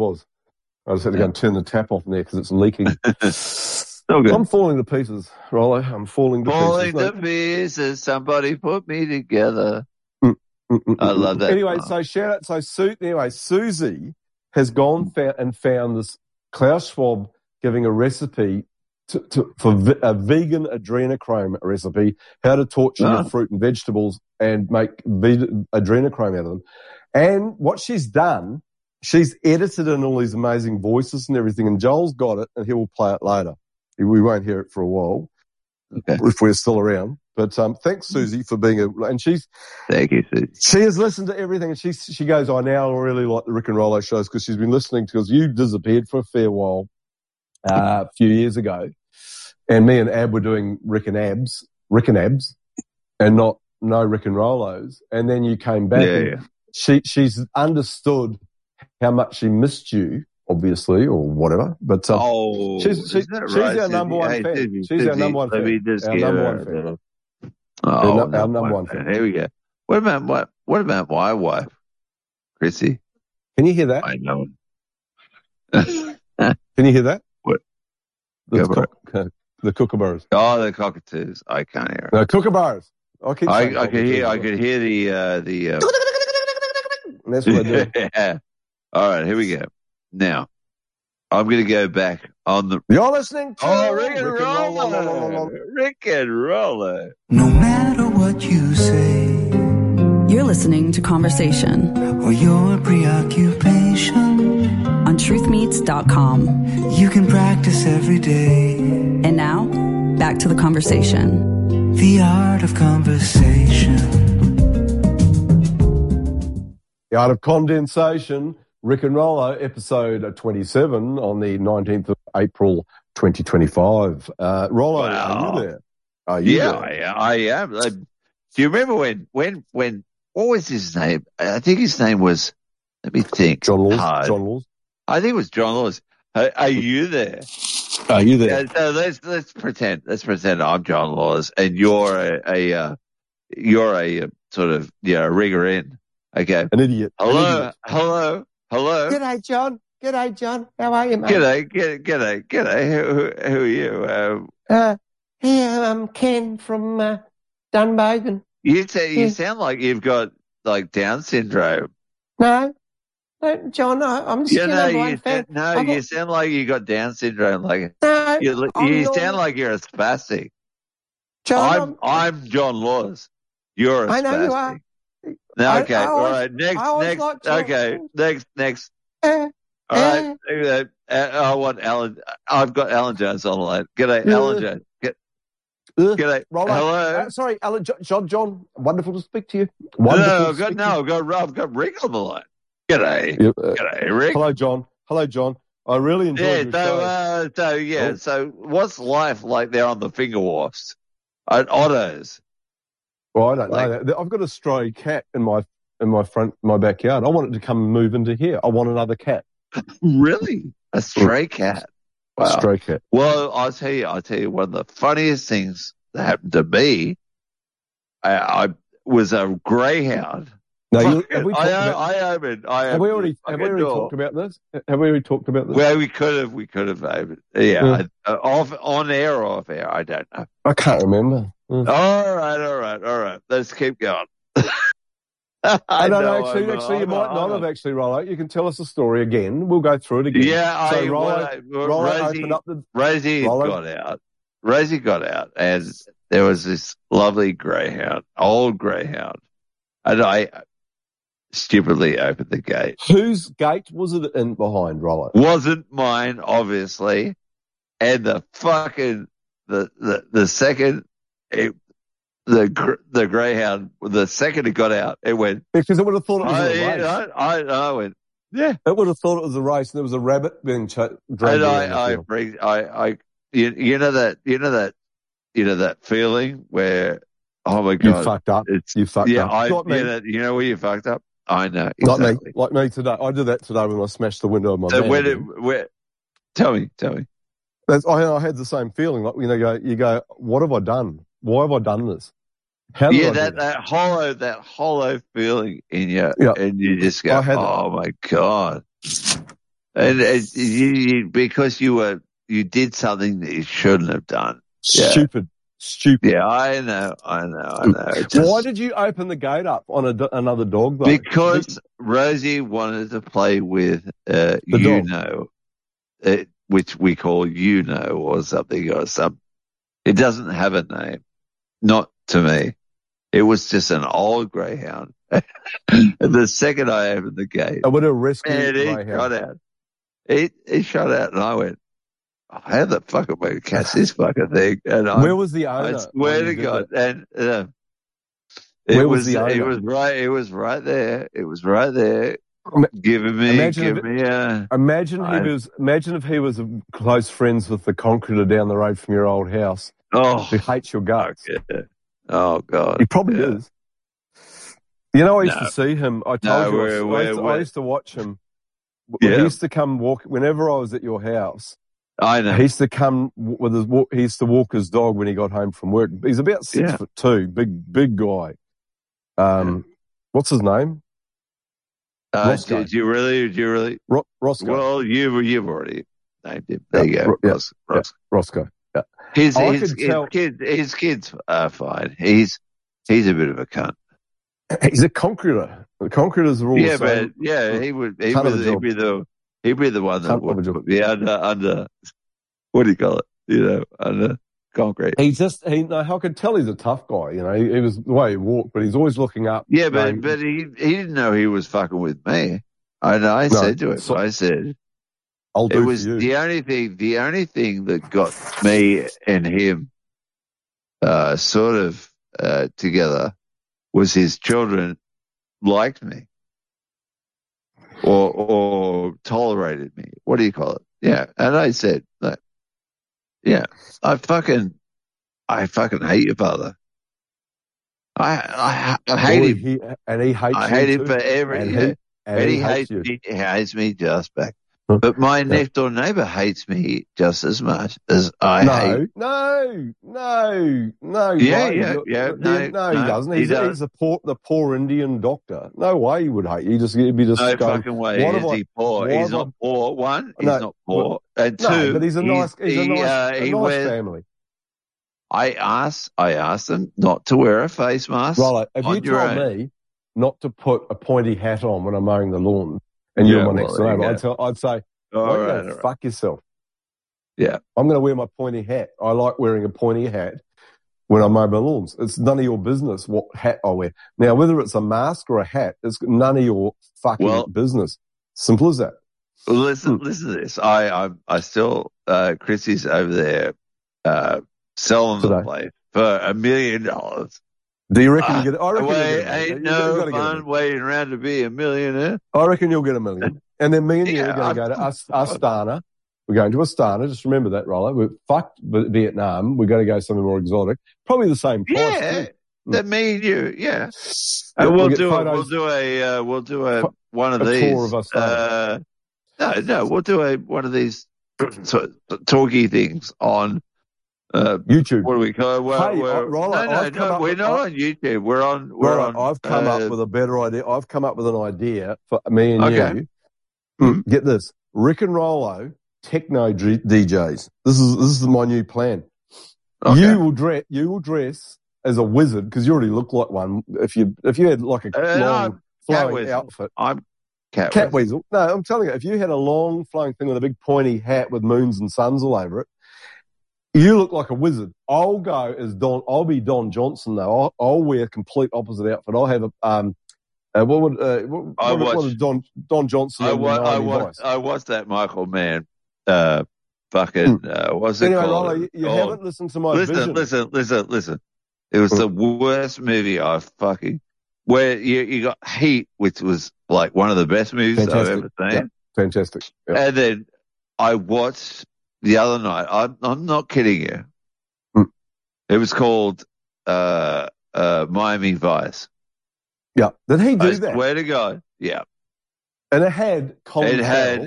B: I just had to go and turn the tap off there because it's leaking.
D: Okay.
B: I'm falling to pieces, Rollo. I'm falling to pieces.
D: Falling to pieces. Somebody put me together. I love that.
B: Anyway, so shout out. Susie has gone and found this Klaus Schwab giving a recipe for a vegan adrenochrome recipe, how to torture your fruit and vegetables and make adrenochrome out of them. And what she's done, she's edited in all these amazing voices and everything, and Joel's got it, and he will play it later. We won't hear it for a while, if we're still around. But thanks, Susie, for being
D: Thank you, Susie.
B: She has listened to everything, and she goes, I now really like the Rick and Rollo shows because she's been listening because you disappeared for a fair while a few years ago, and me and Ab were doing Rick and Abs, and no Rick and Rollos, and then you came back.
D: Yeah.
B: She's understood how much she missed you, obviously, or whatever. But she's our number one fan. She's our number one fan. Our number one fan.
D: Here we go. What about my wife, Chrissy?
B: Can you hear that?
D: I know.
B: Can you hear that?
D: What?
B: The kookaburras.
D: Oh, the cockatoos. I can't hear it.
B: The kookaburras. I
D: could hear the.
B: That's what I do.
D: Yeah. All right, here we go. Now, I'm going to go back on the.
B: You're listening to
D: Rick and Rollo. Rick and Rollo.
J: No matter what you say,
K: you're listening to Conversation
J: or your preoccupation
K: on truthmeets.com.
J: You can practice every day.
K: And now, back to the conversation.
J: The art of conversation.
B: The art of condensation. Rick and Rollo, episode 27 on the 19th of April, 2025. Rollo, are you there?
D: I am. Do you remember when, what was his name? I think his name was, let me think.
B: John Laws.
D: I think it was John Laws. Are you there?
B: Are you there?
D: So let's pretend I'm John Laws and you're a sort of, rigger in. Okay.
B: An idiot.
D: Hello.
G: G'day, John. How are you, mate?
D: G'day. Who are you?
G: I'm Ken from Dunbogan.
D: You sound like you've got like Down syndrome.
G: No, John. I'm just
D: you sound like you got Down syndrome. Like you sound like you're a spastic.
G: John,
D: I'm John Laws. You're a spastic.
G: I know you are.
D: No, okay. All right. Next. Okay. Next. All right. I want Alan. I've got Alan Jones on the line. G'day, Alan Jones. G'day.
B: Rollo.
D: Hello.
B: Sorry, Alan. John. Wonderful to speak to you. I've
D: got Rick on the line. G'day. G'day, Rick.
B: Hello, John. I really enjoyed your show.
D: So what's life like there on the Finger Wasps at Otto's?
B: Well, I don't know that. I've got a stray cat in my backyard. I want it to come and move into here. I want another cat.
D: Really? A stray cat? Wow.
B: A stray cat.
D: Well, I'll tell you, one of the funniest things that happened to me, I was a greyhound.
B: No,
D: have we already
B: talked about this? Have we already talked about this?
D: Well, we could have. On air or off air, I don't know.
B: I can't remember.
D: All right. Let's keep going.
B: Actually, you might not have actually, Rollo. You can tell us the story again. We'll go through it again.
D: Yeah,
B: Rosie
D: got out, and there was this lovely old greyhound, and I stupidly opened the gate.
B: Whose gate was it in behind, Rollo?
D: Wasn't mine, obviously. And the second the greyhound, the second it got out, it went.
B: Because it would have thought it was a race.
D: I went, yeah.
B: It would have thought it was a race, and there was a rabbit being dragged.
D: And you know that feeling where, oh my God,
B: you fucked up. You fucked up.
D: You know where you fucked up. I know exactly.
B: Not me. Like me today. I did that today when I smashed the window of my van.
D: Tell me.
B: I had the same feeling. Like you go, what have I done? Why have I done this?
D: That hollow feeling in you, and you just go, oh my God! And because you did something that you shouldn't have done.
B: Stupid.
D: Yeah, I know.
B: Why did you open the gate up on another dog, though?
D: Because Rosie wanted to play with which we call or something or some. It doesn't have a name, not to me. It was just an old greyhound. And the second I opened the gate,
B: I would have rescued
D: greyhound. He shot out. He shot out, and I went, how the fuck am I going to catch this fucking thing? And
B: where was the owner?
D: I swear to God. And
B: where was the owner?
D: It was right there. It was right there. Imagine
B: if he was close friends with the concreter down the road from your old house.
D: Oh,
B: who hates your guts.
D: Oh God.
B: He probably is. You know, I used to see him. I told you. I used to watch him. He used to come walk whenever I was at your house.
D: I know.
B: He used to come with he used to walk his dog when he got home from work. He's about 6'2", big guy. What's his name?
D: Did you really?
B: Roscoe.
D: Well, you've already named him. There you go.
B: Roscoe. Yeah.
D: His kids are fine. He's a bit of a cunt.
B: He's a concreter. The concreters are all the same.
D: He'd be the one that would put me under, what do you call it? Under concrete.
B: I could tell he's a tough guy. He was the way he walked, but he's always looking up.
D: Yeah, but he didn't know he was fucking with me. I said to him,
B: I'll do
D: it was
B: for you.
D: the only thing that got me and him together was his children liked me. Or tolerated me. What do you call it? Yeah. And I said, look, yeah, I fucking hate your father. I hate him.
B: And he hates
D: I hate him
B: too.
D: for everything. And he hates me just back. But my next door neighbor hates me just as much as I hate.
B: No.
D: Yeah.
B: No, he doesn't. He's the poor Indian doctor. No way he would hate you. He'd be just
D: no
B: going,
D: fucking way is he poor. He's not poor. One, he's not poor. And two,
B: but he's a nice family.
D: I asked him not to wear a face mask.
B: Right, if you told me not to put a pointy hat on when I'm mowing the lawn, and you're my next door neighbor, I'd say, fuck yourself.
D: Yeah.
B: I'm going to wear my pointy hat. I like wearing a pointy hat when I mow my lawns. It's none of your business what hat I wear. Now, whether it's a mask or a hat, it's none of your fucking business. Simple as that.
D: Well, listen to this. I still, Chrissy's over there, selling the place for $1 million.
B: Do you reckon you get? I reckon
D: ain't no fun waiting around to be a millionaire.
B: I reckon you'll get $1 million, and then me and you are going to go to Astana. We're going to Astana. Just remember that, Rollo. We're fucked Vietnam. We're going to go somewhere more exotic. Probably the same price.
D: Yeah, that me and you. Yeah, and we'll do one of these.
B: Tour of Astana.
D: No, we'll do one of these talky things on
B: YouTube.
D: What do we call it?
B: Rollo,
D: we're not on YouTube. We're on.
B: I've come up with a better idea. I've come up with an idea for me and you. Get this: Rick and Rollo techno DJs. This is my new plan. Okay. You will dress as a wizard because you already look like one. If you had like a long flowing outfit,
D: I'm
B: Cat Weasel. No, I'm telling you, if you had a long flowing thing with a big pointy hat with moons and suns all over it, you look like a wizard. I'll go as Don. I'll be Don Johnson though. I'll wear a complete opposite outfit. I'll have a what is Don Johnson?
D: I watched that Michael Mann. What's it called?
B: Rollo, you haven't listened to my vision.
D: Listen. It was the worst movie where you got Heat, which was like one of the best movies I've ever seen.
B: Yeah. Fantastic. Yeah.
D: And then I watched the other night. I'm not kidding you. It was called Miami Vice.
B: Yeah. Did he do that?
D: Swear to God. Yeah.
B: And it had Colin Farrell.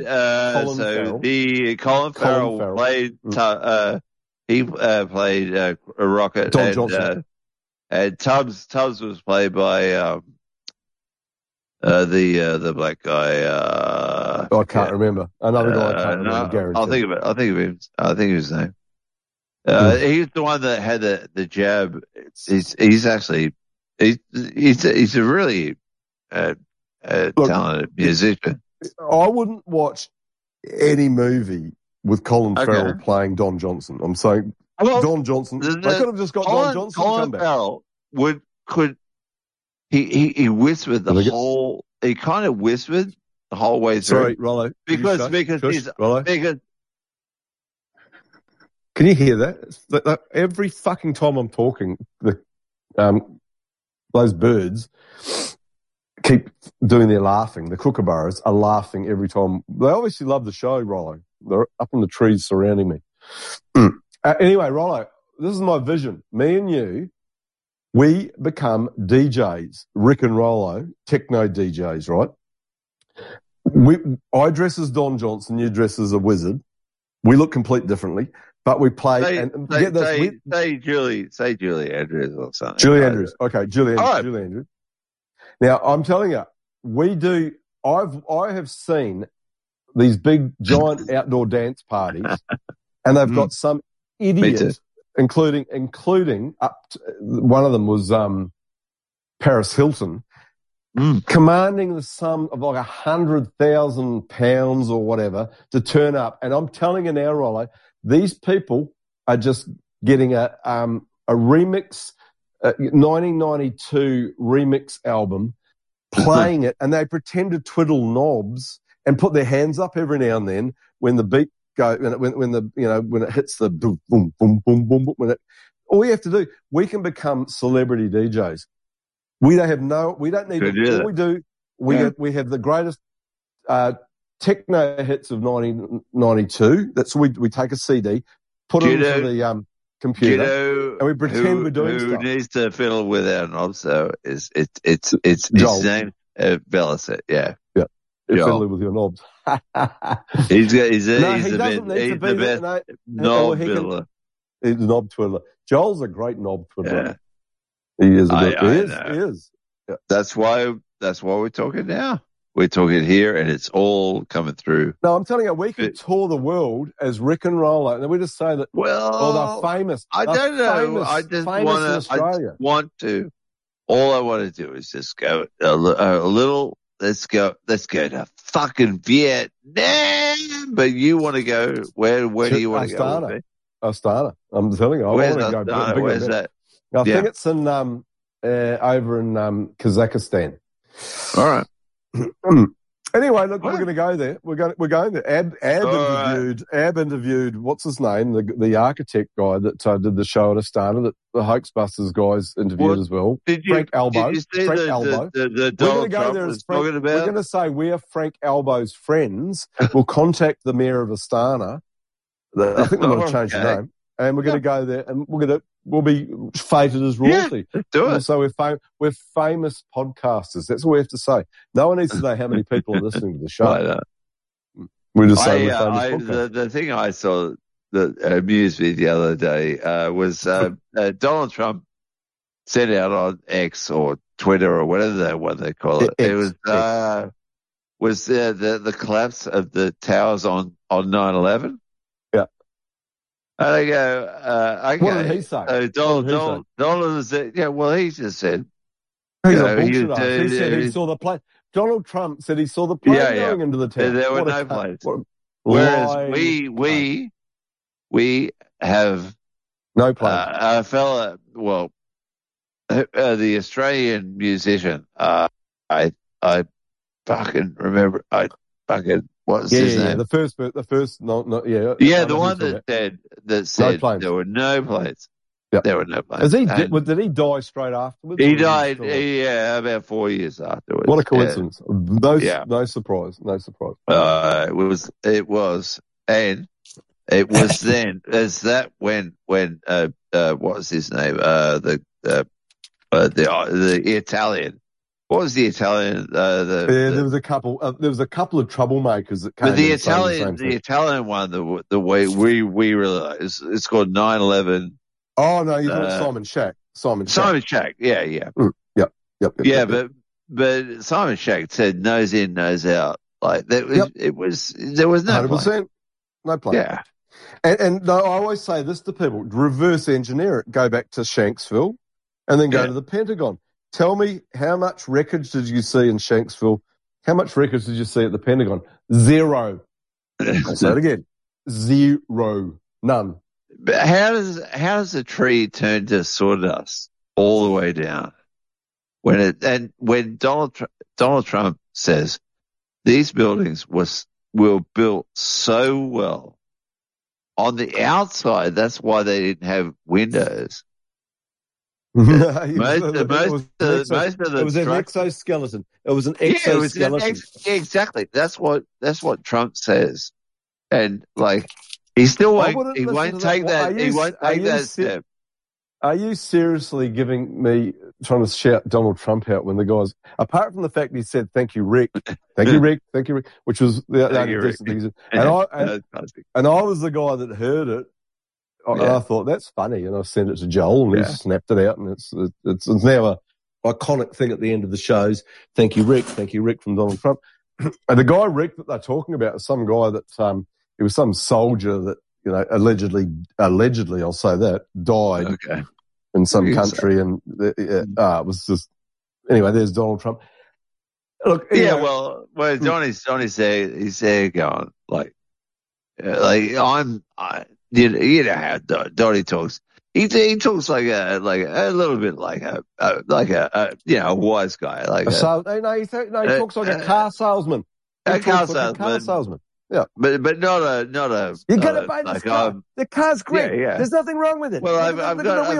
D: Colin Farrell played. He played a Rocket.
B: Don Johnson.
D: And Tubbs was played by the black guy.
B: I can't remember. Another guy I can't remember. Guaranteed.
D: I'll think of him. I think of his name. He's the one that had the jab. He's actually he's a really talented musician.
B: I wouldn't watch any movie with Colin Farrell playing Don Johnson. I'm saying Don Johnson. They could have just got Don Johnson to come back.
D: Farrell he whispered the whole. He kind of whispered the whole way through.
B: Sorry, Rollo.
D: Because
B: Rollo. Can you hear that? Every fucking time I'm talking, those birds keep doing their laughing. The kookaburras are laughing every time. They obviously love the show, Rollo. They're up in the trees surrounding me. Anyway, Rollo, this is my vision. Me and you, we become DJs, Rick and Rollo, techno DJs, right? I dress as Don Johnson, you dress as a wizard. We look completely differently, but we play.
D: Say Julie Andrews or something.
B: Julie Andrews. Okay, Julie Andrews. Now, I'm telling you, I have seen these big, giant outdoor dance parties, and they've got some idiots, including one of them was Paris Hilton, commanding the sum of like £100,000 or whatever to turn up. And I'm telling you now, Rollo, these people are just getting a remix, 1992 remix album, playing it, and they pretend to twiddle knobs and put their hands up every now and then when the beat when it hits the boom, boom, boom, boom, boom, boom. All we have to do, we can become celebrity DJs. We don't need to. All we do, we have the greatest techno hits of 1992. That's we take a CD, put it into the computer, and we pretend we're doing stuff.
D: Who needs to fiddle with our knobs? So it's his name, Belicet. Yeah.
B: Fiddling with your knobs.
D: He's the best knob fiddler.
B: He's a knob twiddler. Joel's a great knob twiddler. Yeah. He is. He is. Yeah.
D: That's why we're talking now. We're talking here, and it's all coming through.
B: No, I'm telling you, we could tour the world as Rick and Rollo, and then we just say that. Well, they're famous.
D: I don't know. I just want to. All I want to do is just go a little. Let's go to fucking Vietnam. But you want to go, where do you want to go with me?
B: Astana. I'm telling you, I want to go.
D: Where's that?
B: I think it's in, over in, Kazakhstan.
D: All right.
B: Anyway, look, we're going to go there. We're going there. Ab interviewed, what's his name, the architect guy that did the show at Astana, that the Hoaxbusters guys interviewed as well. Frank Albo.
D: Did you see
B: Frank
D: the
B: Albo.
D: Donald Trump was talking about?
B: We're going to say we're Frank Albo's friends. We'll contact the mayor of Astana. I think they might have changed the name. And we're going to go there, and we'll be fated as royalty.
D: Yeah, let's do it.
B: So we're famous podcasters. That's all we have to say. No one needs to know how many people are listening to the show. We just say we're famous podcasters.
D: The thing I saw that amused me the other day was Donald Trump sent out on X or Twitter or whatever what they call it. It was the collapse of the towers on 9/11. And I go, okay.
B: What did he say?
D: Donald said, he just said.
B: He's a bullshitter. He said he saw the plane. Donald Trump said he saw the plane going into the town.
D: There were no planes. Whereas we have
B: no planes.
D: A fella, the Australian musician, I fucking remember, what's his name?
B: The first, the
D: one that said
B: no
D: there were no planes.
B: Yep.
D: There were no planes.
B: Did he die straight afterwards?
D: He died, about 4 years afterwards.
B: What a coincidence. No surprise. No surprise.
D: It was, and it was then, as that when what was his name? The Italian. What was the Italian?
B: There was a couple. There was a couple of troublemakers that came.
D: But the Italian one, the way we realize it's called 9/11.
B: Oh no, you got Simon Shack. Simon
D: Shack. Yeah.
B: Yep.
D: But Simon Shack said nose in, nose out. Like that. There was no 100%.
B: Plan. No plan.
D: Yeah.
B: And I always say this to people: reverse engineer it. Go back to Shanksville, and then go to the Pentagon. Tell me, how much wreckage did you see in Shanksville? How much wreckage did you see at the Pentagon? Zero. I'll say it again. Zero. None.
D: But how does a tree turn to sawdust all the way down? When Donald Trump says these buildings were built so well on the outside, that's why they didn't have windows.
B: Most of it was an exoskeleton. It was an exoskeleton.
D: Exactly. That's what Trump says, and he still won't. He won't take that. He won't take that step.
B: Are you seriously trying to shout Donald Trump out when the guys, apart from the fact he said thank you, Rick, thank you, Rick, which was the only decent thing. And I was the guy that heard it. And I thought, that's funny. And I sent it to Joel, and he snapped it out. And it's now a iconic thing at the end of the shows. Thank you, Rick from Donald Trump. And the guy, Rick, that they're talking about is some guy that, he was some soldier that, allegedly, I'll say that, died in some country. And it was just, anyway, there's Donald Trump. Look,
D: Johnny's there, he's there going, you know how Donnie talks. He talks like a little bit like a wise guy.
B: He talks like a car salesman.
D: A car salesman.
B: Yeah,
D: but not a.
B: You got to buy this car. The car's great.
D: Yeah.
B: There's nothing wrong with it.
D: Well, I've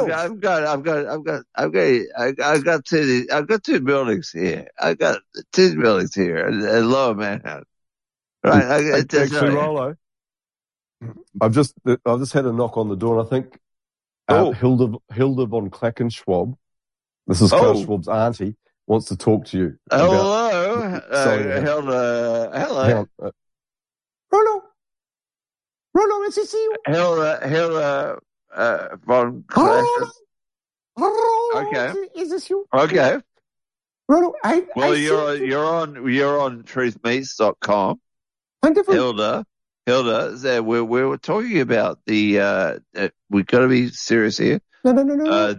D: got two buildings here. I've got two buildings here in Lower Manhattan. Right.
B: Actually, Rollo, I've just had a knock on the door, and I think Hilda von Klackenschwab, this is Klaus Schwab's auntie, wants to talk to you.
D: Hello, Hilda. Hello.
M: Rollo, is it you?
D: Hilda von Klackenschwab. Okay.
M: Is this you?
D: Okay.
M: Rollo,
D: you're on truthmeets.com.
M: Wonderful.
D: Hilda, we were talking about the. We've got to be serious here.
M: No.
D: What do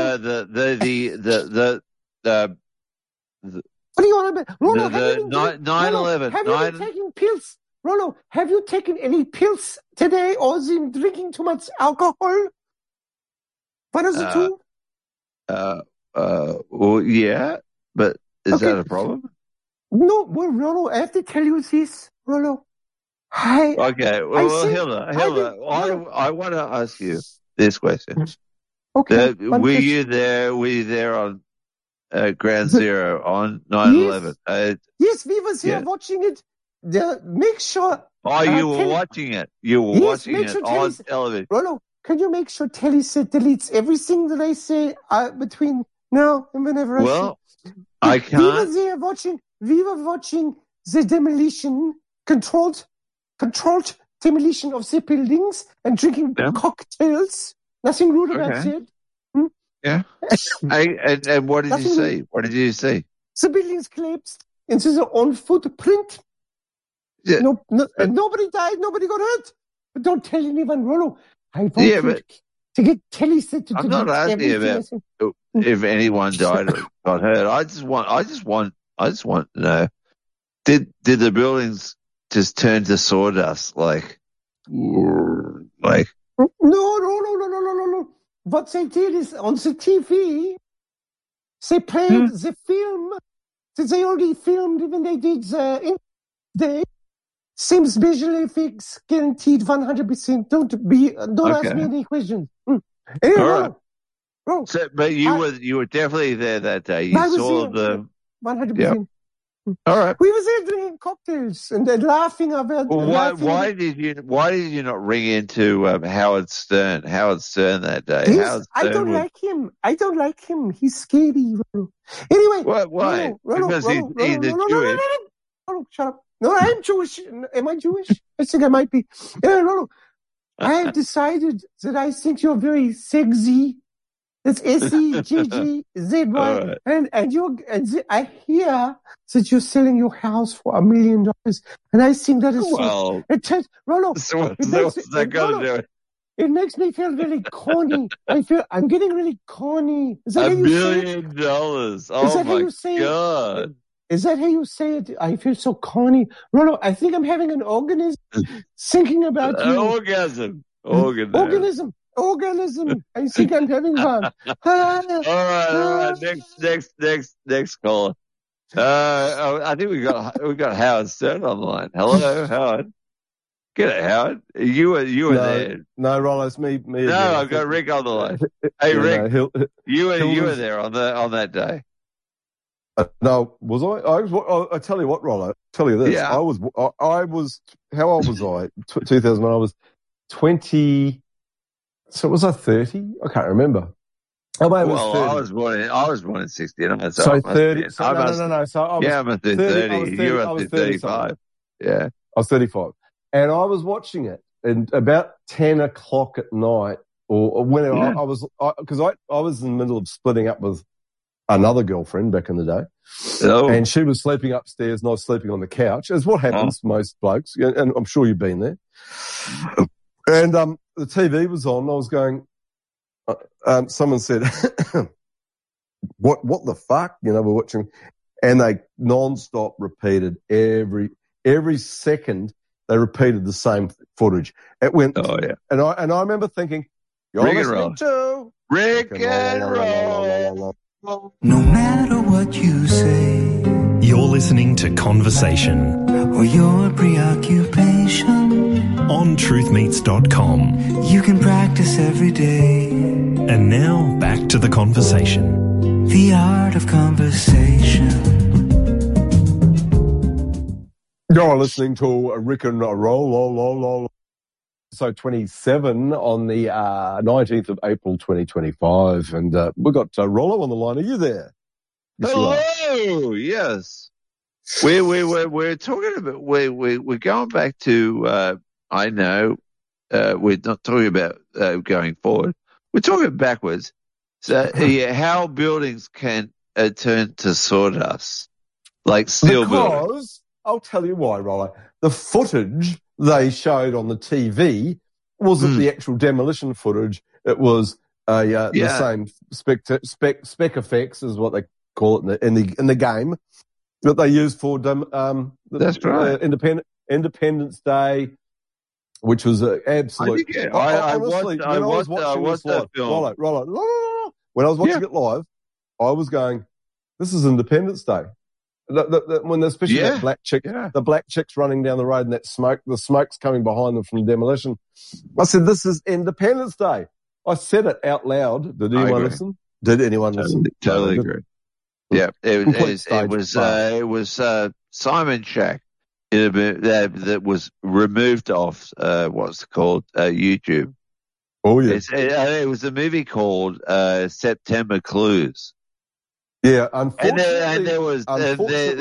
M: you want about? Rollo,
D: 9/11.
M: Have you been taking pills? Rollo, have you taken any pills today, or is you drinking too much alcohol? What is it too?
D: Well, yeah, but is that a problem?
M: No, well, Rollo, I have to tell you this, Rollo.
D: Okay, well, Hilda, I want to ask you this question.
M: Okay.
D: Were you there on Ground Zero on 9/11?
M: Yes, we was here watching it. Make sure.
D: Oh, you were watching it. You were watching it on television.
M: Rollo, can you make sure Teleset deletes everything that I say between now and whenever
D: I can't.
M: We were watching the demolition, controlled demolition of the buildings and drinking cocktails. Nothing rude about it.
D: Yeah. And what did you see? What did you see?
M: The buildings collapsed into their own footprint.
D: Yeah.
M: And nobody died, nobody got hurt. But don't tell anyone, Rollo. I want to get Teleset to
D: I'm not asking about if anyone died or got hurt. I just want to know, did the buildings just turn to sawdust like
M: No. What they did is on the TV, they played the film that they already filmed when they did the same special effects, guaranteed 100%. Don't ask me any questions. Anyway,
D: all right. So, but you were definitely there that day. You saw the
M: 100%.
D: Yep. All right.
M: We were there drinking cocktails and then laughing about.
D: Well, why did you not ring into Howard Stern? Howard Stern that day.
M: I don't like him. He's scary. Anyway.
D: Why? Because he's Jewish.
M: Shut up. No, I'm Jewish. Am I Jewish? I think I might be. No. I have decided that I think you're very sexy. It's SEGGZY. Right. And I hear that you're selling your house for $1 million. And I think that is
D: Rollo.
M: It makes me feel really corny. I'm getting really corny. Is that
D: $1 million. Oh my God.
M: Is that how you say it? I feel so corny. Rollo, I think I'm having an organism thinking about you. Organism. I think I'm having one.
D: All right. Next caller. I think we got Howard Stern on the line. Hello, Howard. Get it, Howard. You were there.
B: No, Rollo, it's me.
D: No, I've got Rick on the line. Hey, Rick, you were there on that day.
B: No, was I? I tell you what, Rollo. Tell you this.
D: Yeah.
B: I was. How old was I? 2001. I was 20. So was I 30? I can't remember.
D: I was born in 69.
B: So 30. So no. So I was.
D: Yeah, I'm at 30. You were at 35. Yeah.
B: I was 35, and I was watching it, and about 10 o'clock at night, or whenever I was, because I was in the middle of splitting up with another girlfriend back in the day. And she was sleeping upstairs and I was sleeping on the couch, as what happens to most blokes, and I'm sure you've been there. And the TV was on, and I was going, someone said, what the fuck? We're watching, and they non-stop repeated every second, they repeated the same footage. It went, and I remember thinking, you're listening to
D: Rick and Roll.
J: No matter what you say,
L: you're listening to Conversation
J: or your preoccupation
L: on truthmeets.com.
J: You can practice every day.
L: And now back to the conversation.
J: The art of conversation.
B: You're listening to Rick and Roll. So 27 on the 19th of April 2025, and we've got Rollo on the line. Are you there?
D: Yes, hello. Yes, we're talking about we're going back to. I know we're not talking about going forward. We're talking backwards. So how buildings can turn to sawdust, like steel buildings.
B: Because I'll tell you why, Rollo. The footage they showed on the TV wasn't the actual demolition footage. It was the same spec effects, is what they call it in the game, that they used for
D: that's right.
B: Independence Day, which was an absolute.
D: I was watching this live,
B: Rollo. When I was watching it live, I was going, "This is Independence Day." when especially that black chick, the black chick's running down the road and the smoke's coming behind them from demolition. I said, this is Independence Day. I said it out loud. Did anyone listen? Did anyone listen?
D: Totally agree. Yeah, it was Simon Shack that was removed off what's called YouTube.
B: Oh yeah,
D: it was a movie called September Clues.
B: Yeah, unfortunately,
D: and there was that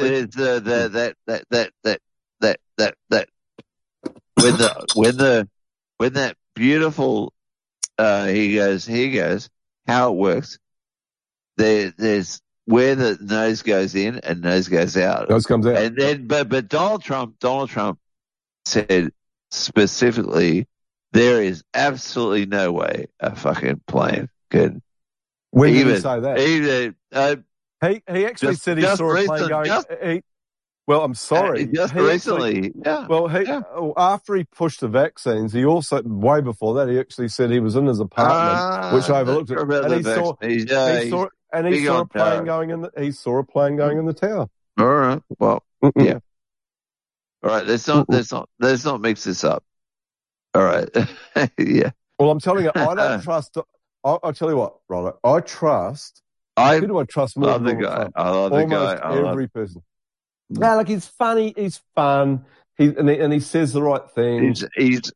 D: when that beautiful he goes how it works. There's where the nose goes in and nose goes out.
B: Nose comes out.
D: And then, but Donald Trump said specifically, there is absolutely no way a fucking plane can.
B: When did he say that? He actually said he saw a plane going. Well, I'm sorry.
D: Just recently, yeah.
B: Well, after he pushed the vaccines, he also, way before that, he actually said he was in his apartment, which I overlooked it, and he saw a plane going in. He saw a plane going in the tower.
D: All right. Well, yeah. All right. Let's not mix this up. All right. Yeah.
B: Well, I'm telling you, I don't trust. I'll tell you what, Rollo. I trust. Who do I trust more than Donald Trump?
D: I love the guy.
B: Almost every person. No, like he's funny, he's fun, he says the right thing.
D: He's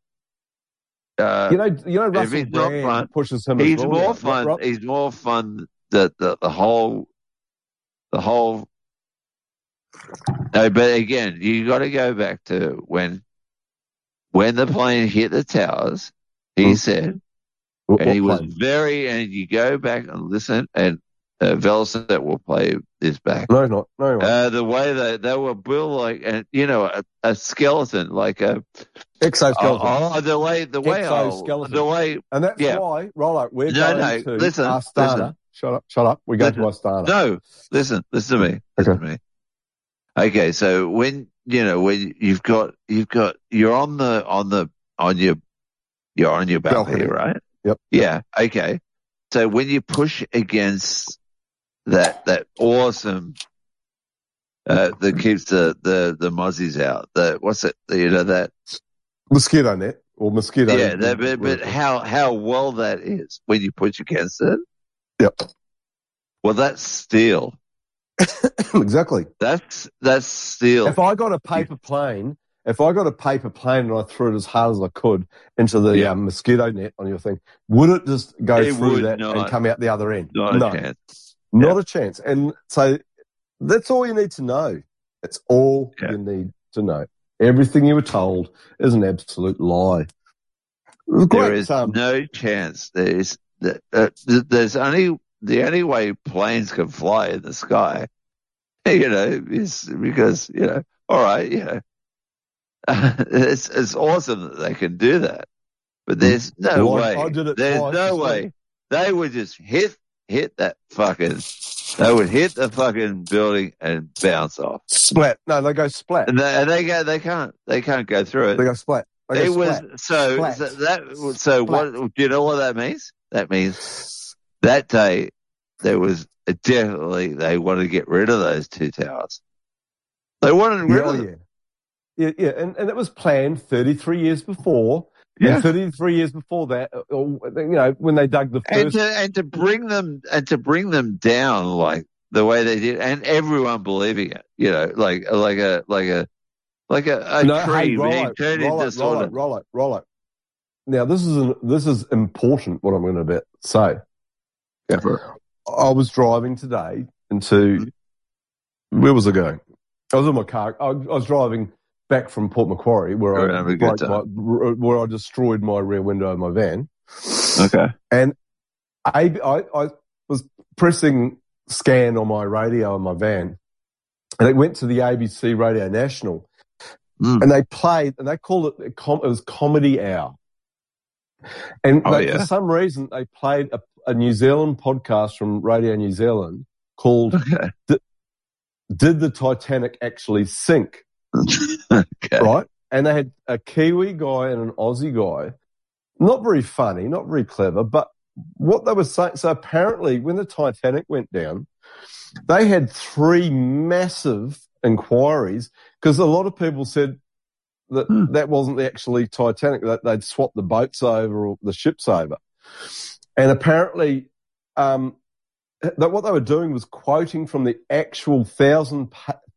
B: Russell Brand pushes him.
D: He's more fun. He's more fun. The whole. No, but again, you got to go back to when the plane hit the towers. He said, and he was and you go back and listen and. Velson that will play this back.
B: No.
D: The way they were built like, and a skeleton, like a
B: exoskeleton.
D: The way,
B: and that's why, Rollo, we're going to Astana. Shut up. We're going to Astana.
D: No, listen to me. Listen to me. Okay, so when you've got you're on your balcony, right?
B: Yep.
D: Yeah. Okay. So when you push against that awesome that keeps the mozzies out. What's it? That
B: mosquito net or mosquito.
D: Yeah, but how well that is when you push against it.
B: Yep.
D: Well, that's steel.
B: Exactly.
D: That's steel.
B: If I got a paper plane and I threw it as hard as I could into the mosquito net on your thing, would it just go through that and come out the other end?
D: Not a chance.
B: Not a chance. And so that's all you need to know. That's all you need to know. Everything you were told is an absolute lie.
D: There is no chance. There's only the only way planes can fly in the sky, is because all right, it's awesome that they can do that, but there's no way.
B: I did it
D: there's
B: twice,
D: no way they would just hit that fucking. They would hit the fucking building and bounce off.
B: Splat. No, they go splat.
D: And they can't go through it.
B: They go splat.
D: So what? Do you know what that means? That means that day there was definitely they wanted to get rid of those two towers. They wanted rid of them.
B: Yeah, and it was planned 33 years before. Yeah. And 33 years before that, when they dug the first,
D: and to bring them down like the way they did, and everyone believing it, like a tree being turned into sort of.
B: Roll it. Now this is important. What I'm going to say.
D: Go for it.
B: I was driving today where was I going? I was in my car. I was driving back from Port Macquarie, where I destroyed my rear window of my van.
D: Okay.
B: And I was pressing scan on my radio in my van, and it went to the ABC Radio National, and they played, and they called it was Comedy Hour. And for some reason, they played a New Zealand podcast from Radio New Zealand called Did the Titanic Actually Sink?
D: Okay.
B: Right? And they had a Kiwi guy and an Aussie guy. Not very funny, not very clever, but what they were saying, so apparently when the Titanic went down, they had 3 massive inquiries because a lot of people said that that wasn't actually Titanic, that they'd swapped the boats over or the ships over. And apparently, that what they were doing was quoting from the actual 1,000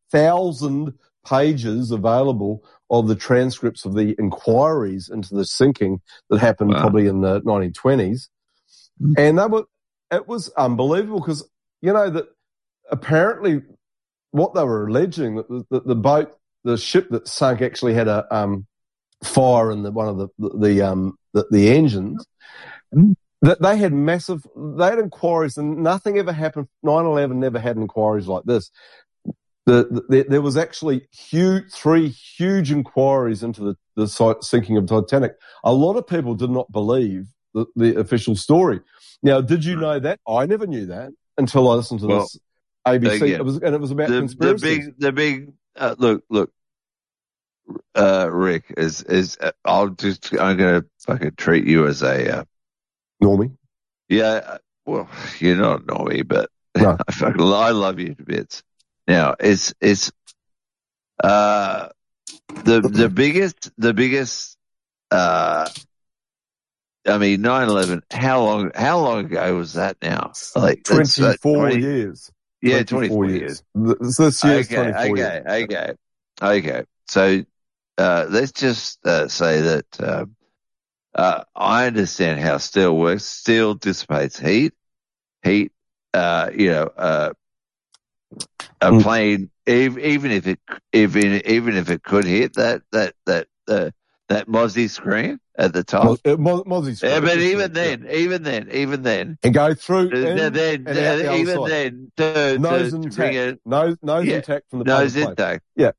B: pages available of the transcripts of the inquiries into the sinking that happened probably in the 1920s. And it was unbelievable because, you know, that apparently what they were alleging, that the boat, the ship that sunk actually had a fire in one of the engines. That they had inquiries, and nothing ever happened. 9/11 never had inquiries like this. There was actually 3 huge inquiries into the sinking of Titanic. A lot of people did not believe the official story. Now, did you know that? I never knew that until I listened to this ABC. It was about conspiracies.
D: Look, Rick, I'm going to fucking treat you as a
B: normie.
D: Yeah, well, you're not a normie, but
B: no.
D: I love you to bits. Now, it's the biggest. I mean, 9/11. How long ago was that now? Like
B: 24 years.
D: Yeah, 24 years.
B: This year's 24 years.
D: Okay. So, let's just say that I understand how steel works. Steel dissipates heat. A plane, even if it could hit that Mozzie screen at the top.
B: Mozzie screen.
D: Yeah, but even then,
B: and go through.
D: Nose
B: intact. Nose intact from the
D: nose intact.
B: Yeah.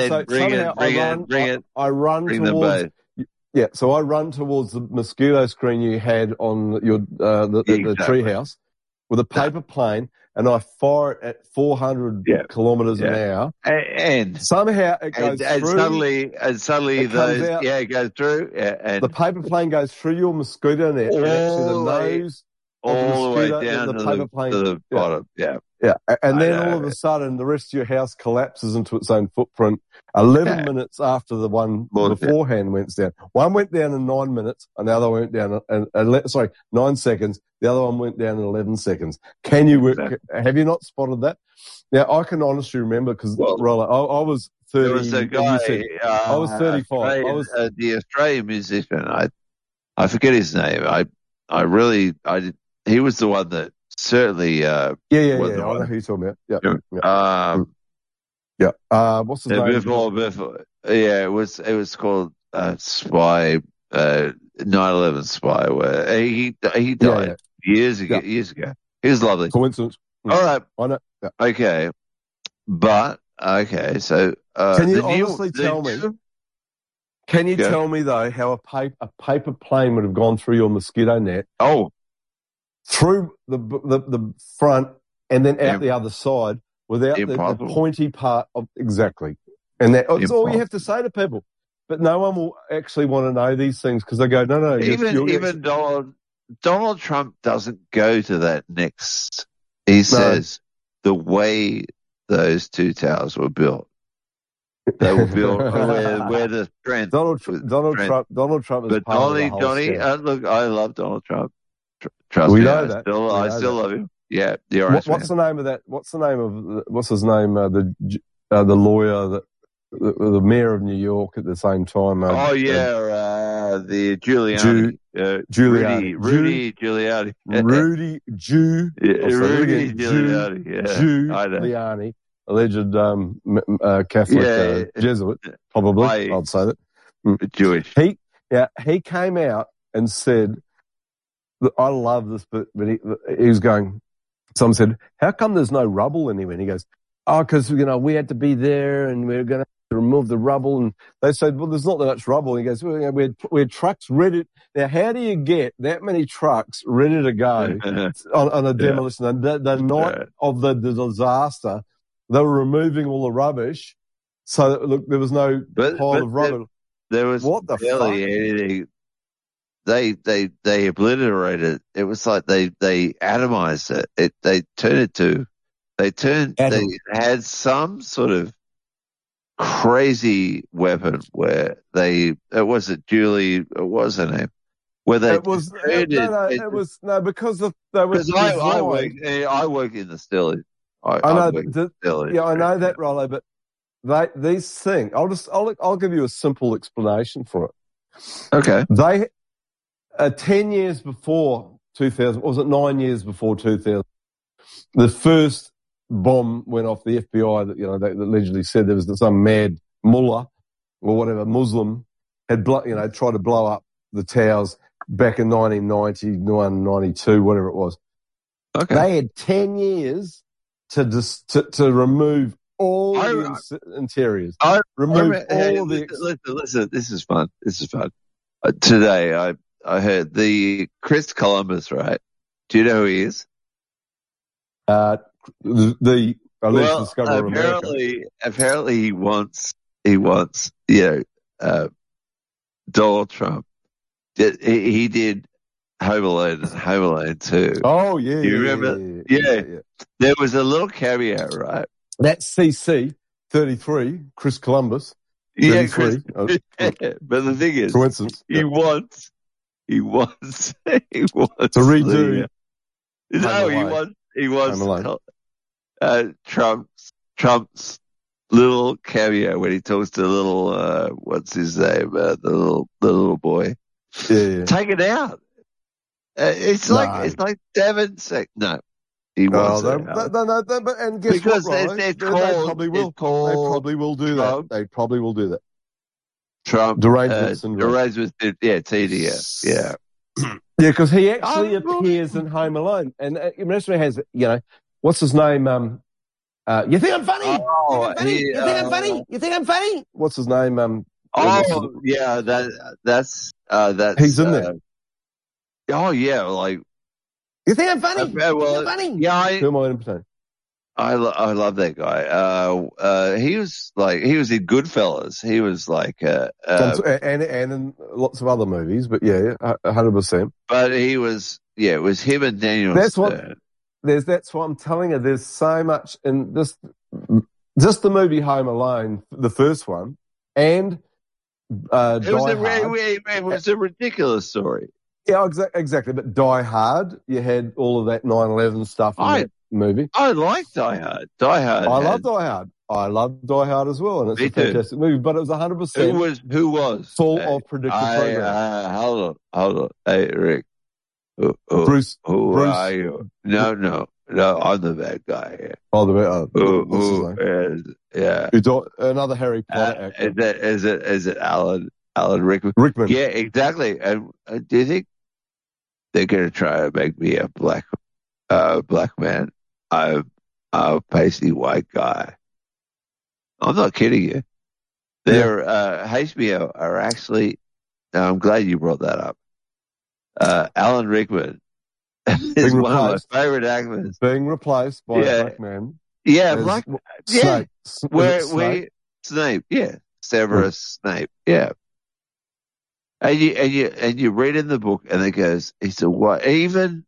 D: I run
B: towards. Yeah, so I run towards the mosquito screen you had on your the treehouse with a paper plane, and I fire it at 400 kilometers an hour,
D: and
B: somehow it goes through.
D: Suddenly it goes through. And
B: the paper plane goes through your mosquito net, and actually the nose
D: all the way down
B: the paper plane
D: to the bottom. Yeah.
B: And then all of a sudden, the rest of your house collapses into its own footprint 11 minutes after the one beforehand went down. One went down in 9 minutes, and the other went down in 9 seconds. The other one went down in 11 seconds. Can you work? Have you not spotted that? Now, I can honestly remember because, Rollo, I was 30.
D: There was a guy.
B: I was 35. I was
D: the Australian musician. I forget his name. He was the one that certainly.
B: I know who you're talking about. What's his name?
D: Before. Yeah, it was called Spy. 9/11 Spy. Where he died years ago. He was lovely.
B: Coincidence.
D: All right.
B: I know. Yeah.
D: Okay. But so
B: can you honestly tell me? Can you tell me though how a paper plane would have gone through your mosquito net?
D: Oh.
B: Through the front and then out the other side without the pointy part of exactly. And that's all you have to say to people. But no one will actually want to know these things because they go, no.
D: Even Donald Trump doesn't go to that next. He says the way those two towers were built. They were built where the strength.
B: Donald Trump is
D: but
B: part of
D: Donnie, look, I love Donald Trump. Trust me, I still love him. Yeah,
B: what's the name of that? What's his name? The lawyer that the mayor of New York at the same time.
D: The Giuliani. Rudy Giuliani.
B: Rudy Giuliani, alleged Catholic Jesuit, probably. I'd say that.
D: Jewish.
B: He came out and said, I love this, but he was going, someone said, how come there's no rubble anywhere? And he goes, because, we had to be there and we're going to remove the rubble. And they said, well, there's not that much rubble. And he goes, we had trucks ready. Now, how do you get that many trucks ready to go on a demolition? The night of the disaster, they were removing all the rubbish. So, look, there was no pile of rubble.
D: There was
B: what the
D: barely
B: fuck?
D: anything. they obliterated it. It was like they atomized it. They had some sort of crazy weapon where it wasn't Julie, it was her name. Where they
B: because they were
D: because I work in the Stellies. I
B: know that, Rollo, but these things. I'll give you a simple explanation for it.
D: Okay.
B: They 10 years before 2000, or was it 9 years before 2000? The first bomb went off. The FBI that they allegedly said there was some mad mullah or whatever Muslim had tried to blow up the towers back in 1991, 92, whatever it was.
D: Okay.
B: They had 10 years to remove all the interiors.
D: Listen, this is fun. Today I heard the Chris Columbus, right? Do you know who he is?
B: The alleged discoverer of America.
D: Apparently he wants Donald Trump. He did Home Alone and Home Alone 2.
B: Oh, yeah.
D: You remember? Yeah. There was a little cameo, right?
B: That's CC 33, Chris Columbus.
D: 33. Yeah, but the thing is,
B: coincidence.
D: He wants to
B: redo.
D: He wants Trump's little cameo when he talks to the little what's his name, the little boy.
B: Yeah.
D: Take it out. It's like Devon said. No, he wants it.
B: And guess
D: because
B: what,
D: they
B: probably will. They probably will do
D: Trump.
B: that. They probably will do that.
D: Trump.
B: Derangement syndrome.
D: TDS. Yeah.
B: Yeah, because he actually appears in Home Alone. And Ministry has, what's his name? You think I'm funny? You think I'm funny? You think I'm funny? What's his name?
D: That's
B: he's in there.
D: Oh yeah, like
B: you think I'm funny?
D: Well,
B: you think I'm funny?
D: Yeah,
B: who am I imitating?
D: I love that guy. He was in Goodfellas. He was like
B: and in lots of other movies, but 100%.
D: But he was it was him and Daniel.
B: That's what I'm telling you. There's so much in just the movie Home Alone, the first one, and
D: it was a ridiculous story.
B: Yeah, exactly. But Die Hard, you had all of that 9/11 stuff in that movie.
D: I like Die Hard. I love Die Hard.
B: I love Die Hard as well, and it's a fantastic movie. But it was 100%.
D: Who was
B: full of predictive programming.
D: Hold on. Hey, Rick.
B: Bruce.
D: Who are you? No, I'm the bad guy here.
B: Oh, the bad.
D: Yeah.
B: Another Harry Potter actor.
D: Is it Alan Rickman?
B: Rickman.
D: Yeah, exactly. And do you think they're going to try to make me a black man? I'm a pasty white guy. I'm not kidding you. They're HBO are actually. I'm glad you brought that up. Alan Rickman is one of my favorite actors.
B: Being replaced by a black man.
D: Yeah,
B: Snape.
D: Snape. Yeah, Severus Snape. Yeah. And you read in the book, and it goes, he said, what? Even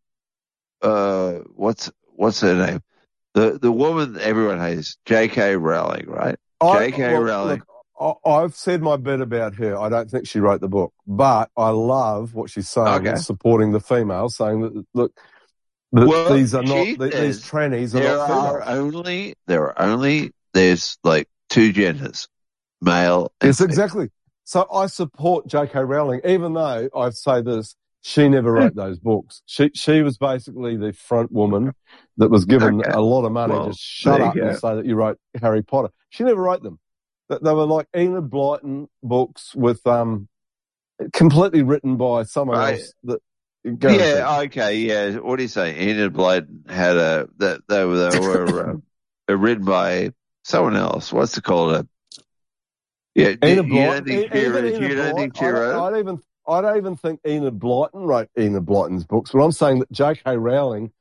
D: what's her name? The woman everyone hates, J.K. Rowling, right? J.K. Rowling.
B: Look, I've said my bit about her. I don't think she wrote the book, but I love what she's saying, supporting the female, saying that look, these are not these trannies are not females.
D: There's like two genders, male. And
B: yes, exactly. So I support J.K. Rowling, even though I say this, she never wrote those books. She was basically the front woman that was given a lot of money to shut up and say that you wrote Harry Potter. She never wrote them. They were like Enid Blyton books with completely written by someone else. What do
D: you say? Enid Blyton had they were written by someone else. What's it called? Yeah,
B: Enid
D: Blyton. You don't think she wrote?
B: I don't even think Enid Blyton wrote Enid Blyton's books, but I'm saying that J.K. Rowling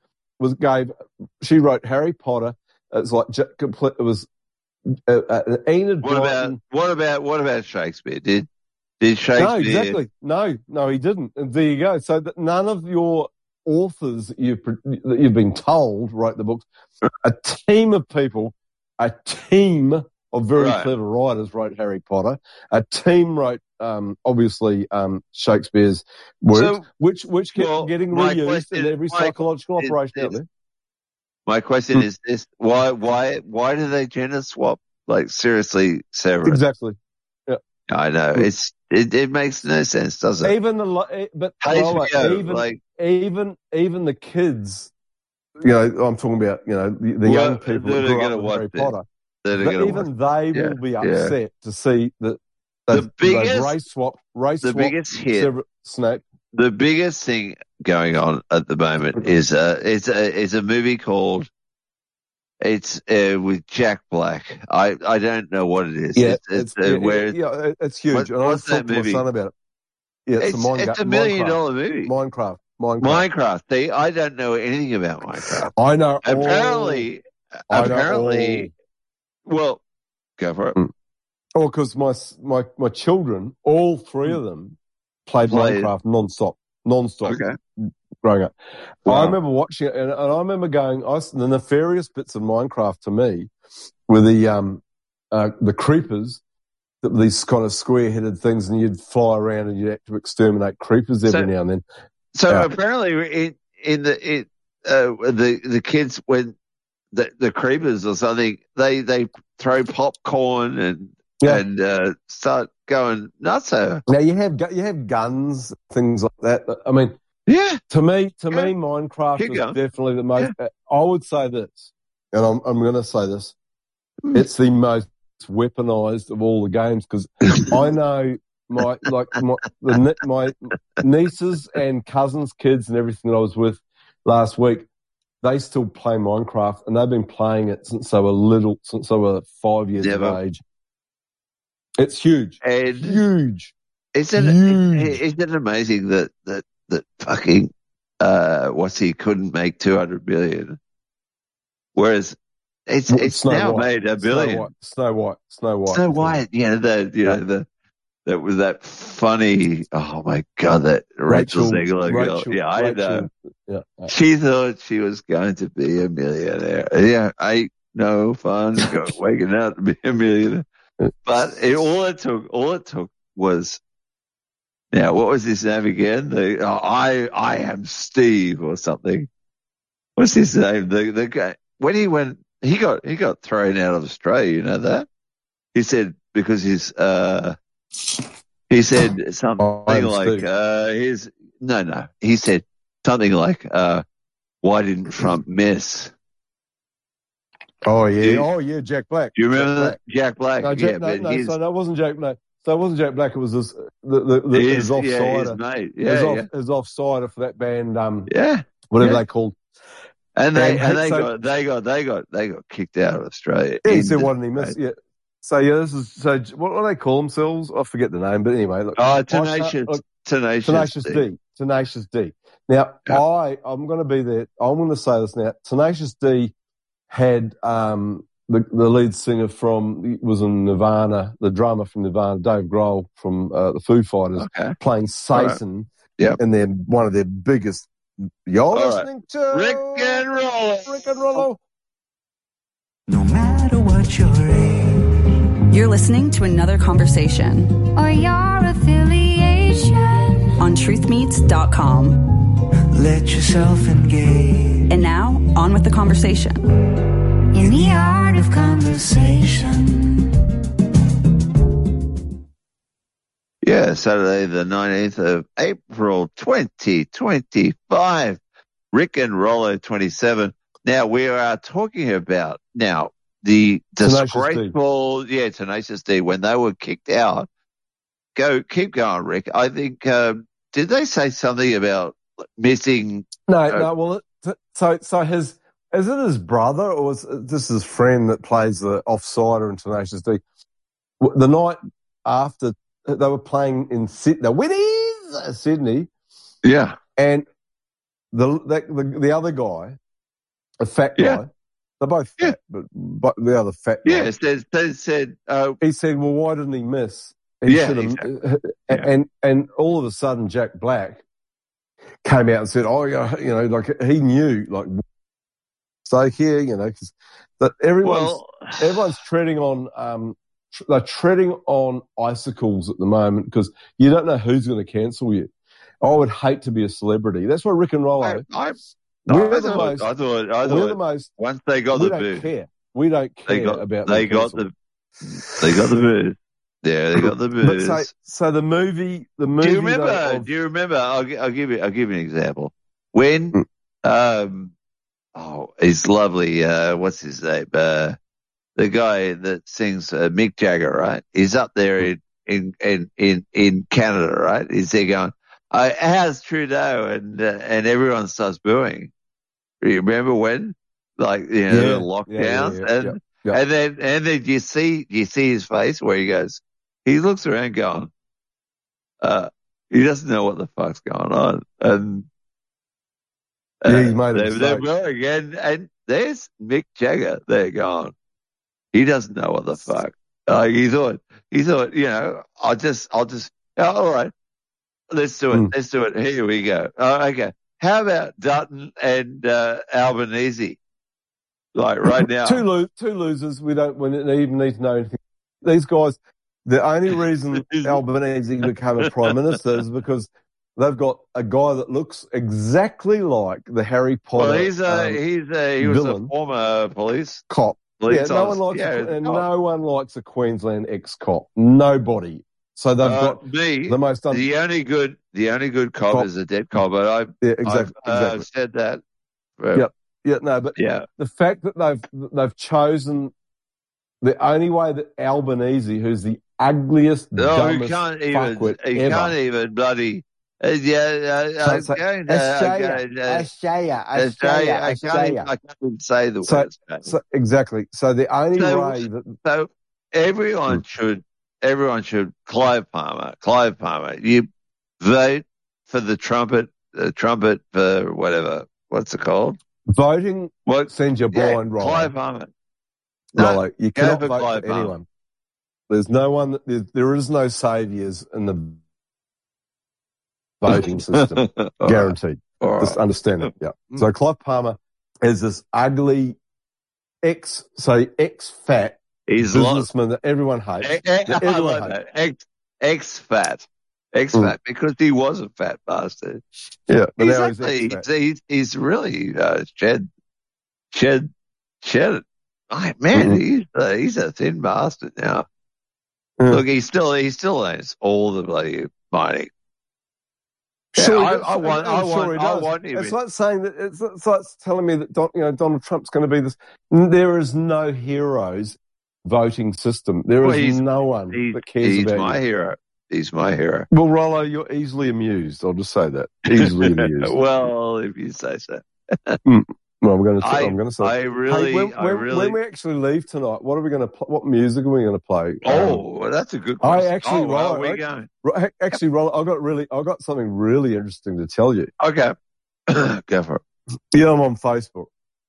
B: she wrote Harry Potter. It's like complete. It was Enid Blyton.
D: What about Shakespeare? Did Shakespeare?
B: No, exactly. No, he didn't. And there you go. So that none of your authors that you've been told wrote the books. A team of people, a team of very clever writers wrote Harry Potter. A team wrote, obviously, Shakespeare's works, which kept getting reused in every psychological operation out there.
D: My question is this: why do they gender swap? Like seriously, Sarah?
B: Exactly. Yeah,
D: I know it makes no sense, does it?
B: Even the kids. You know, I'm talking about the young people that grew up with Harry Potter. Even they will be upset to see that the biggest
D: hit.
B: Snape.
D: The biggest thing going on at the moment is it's a movie called with Jack Black. I don't know what it is.
B: Yeah, it's huge. And I was talking to my son about it. Yeah, it's
D: $1 million movie.
B: Minecraft.
D: See, I don't know anything about Minecraft.
B: I know.
D: Apparently. Well, go for it.
B: Oh, because my children, all three of them, played Minecraft non-stop growing up. Wow. I remember watching it, and I remember going, the nefarious bits of Minecraft to me were the creepers, these kind of square-headed things, and you'd fly around and you'd have to exterminate creepers every now and then.
D: So apparently in the kids, when the creepers or something, they throw popcorn and start going nuts. Now
B: you have guns, things like that. But, I mean, to me, Minecraft is definitely the most. I would say this, and I'm going to say this: it's the most weaponized of all the games because I know my nieces and cousins' kids and everything that I was with last week. They still play Minecraft, and they've been playing it since they were 5 years of age. It's huge.
D: And
B: huge.
D: Isn't it amazing that fucking couldn't make 200 billion, whereas it's now made $1 billion.
B: Snow White.
D: Yeah, that was that funny. Oh my God, that Rachel Zegler girl. Yeah, I know. Yeah. She thought she was going to be a millionaire. Yeah, ain't no fun waking up to be a millionaire. But all it took was. Now, what was his name again? I am Steve or something. What's his name? The guy when he got thrown out of Australia. You know that? He said because he said something like he said something like why didn't Trump miss?
B: Oh yeah, Jack Black.
D: Do you remember that? Jack Black?
B: No, so that wasn't Jack Black. So it wasn't Jack Black. It was his offsider. His offsider for that band. Whatever they called.
D: And they got kicked out of Australia.
B: Yeah, he said why didn't he miss? Yeah. So this is what do they call themselves? I forget the name, but anyway. Look,
D: Tenacious D.
B: Tenacious D. Now I'm going to be there. I'm going to say this now. Tenacious D had the lead singer was in Nirvana, the drummer from Nirvana, Dave Grohl from the Foo Fighters, playing Satan in one of their biggest. You're listening to
D: Rick and Rollo.
J: No matter what your age,
K: you're listening to another conversation
A: or your affiliation
K: on truthmeets.com.
J: Let yourself engage.
K: And now, on with the conversation.
A: In the art of conversation.
D: Yeah, Saturday the 19th of April 2025. Rick and Rollo 27. Now, we are talking about the disgraceful, Tenacious D, when they were kicked out. Keep going, Rick. I think, did they say something about missing?
B: No, well, so is it his brother or is this his friend that plays the offsider in Tenacious D? The night after they were playing in Sydney, Sydney.
D: Yeah.
B: And the other guy, a fat guy, they're both fat, but the other fat guy.
D: Yeah, he said,
B: he said, well, why didn't he miss? He should have. Exactly. And all of a sudden, Jack Black came out and said, "Oh, yeah, like he knew, like, stay here, because everyone's treading on, they're treading on icicles at the moment because you don't know who's going to cancel you. I would hate to be a celebrity. That's why Rick and Rollo. We're the most.
D: Once they got the booze,
B: we don't care about.
D: They got the booze. Yeah, they got the booze.
B: So the movie. Do
D: you remember? I'll give you an example. When he's lovely. What's his name? The guy that sings Mick Jagger, right? He's up there in Canada, right? He's there going, how's Trudeau? And everyone starts booing. You remember when? Like, the lockdowns? And then you see his face where he goes, he looks around going, he doesn't know what the fuck's going on. And
B: he's made a mistake.
D: They're booing. And there's Mick Jagger there going, he doesn't know what the fuck. He thought, I'll just, all right, let's do it. Let's do it. Here we go. Okay. How about Dutton and Albanese? Like right now.
B: Two losers. We don't even need to know anything. These guys, the only reason Albanese became a prime minister is because they've got a guy that looks exactly like the Harry Potter.
D: Well, he was a former police
B: cop. No one likes a Queensland ex-cop. Nobody. So they've got
D: the most. The only good cop is a dead cop. But I've said that.
B: The fact that they've chosen the only way that Albanese, who's the ugliest, dumbest fuckwit ever.
D: He can't even bloody. I can't even say the words.
B: Exactly. So the only way that.
D: So everyone should. Clive Palmer. You vote for the trumpet for whatever. What's it called?
B: Voting sends you blind, right?
D: Clive Palmer.
B: No, you cannot vote for anyone. There's no one. There is no saviours in the voting system. Guaranteed.
D: Right.
B: Just understand it. Yeah. So Clive Palmer is this ugly ex-fat businessman that everyone hates.
D: Ex-fat. Because he was a fat bastard.
B: Yeah, but
D: he's really shed it. Oh, man, he's a thin bastard now. Look, he still owns all the bloody mining.
B: Sure,
D: I want him.
B: It's like saying that it's like telling me that Donald Trump's going to be this. There is no heroes voting system. There is no one that cares about
D: my hero. He's my hero.
B: Well, Rollo, you're easily amused. I'll just say that. Easily amused.
D: Well, if you say so.
B: Well, I'm going to say.
D: When
B: we actually leave tonight, what music are we going to play?
D: Well, that's a good question.
B: Rollo, I've got something really interesting to tell you.
D: Okay. Go for it.
B: Yeah, I'm on Facebook.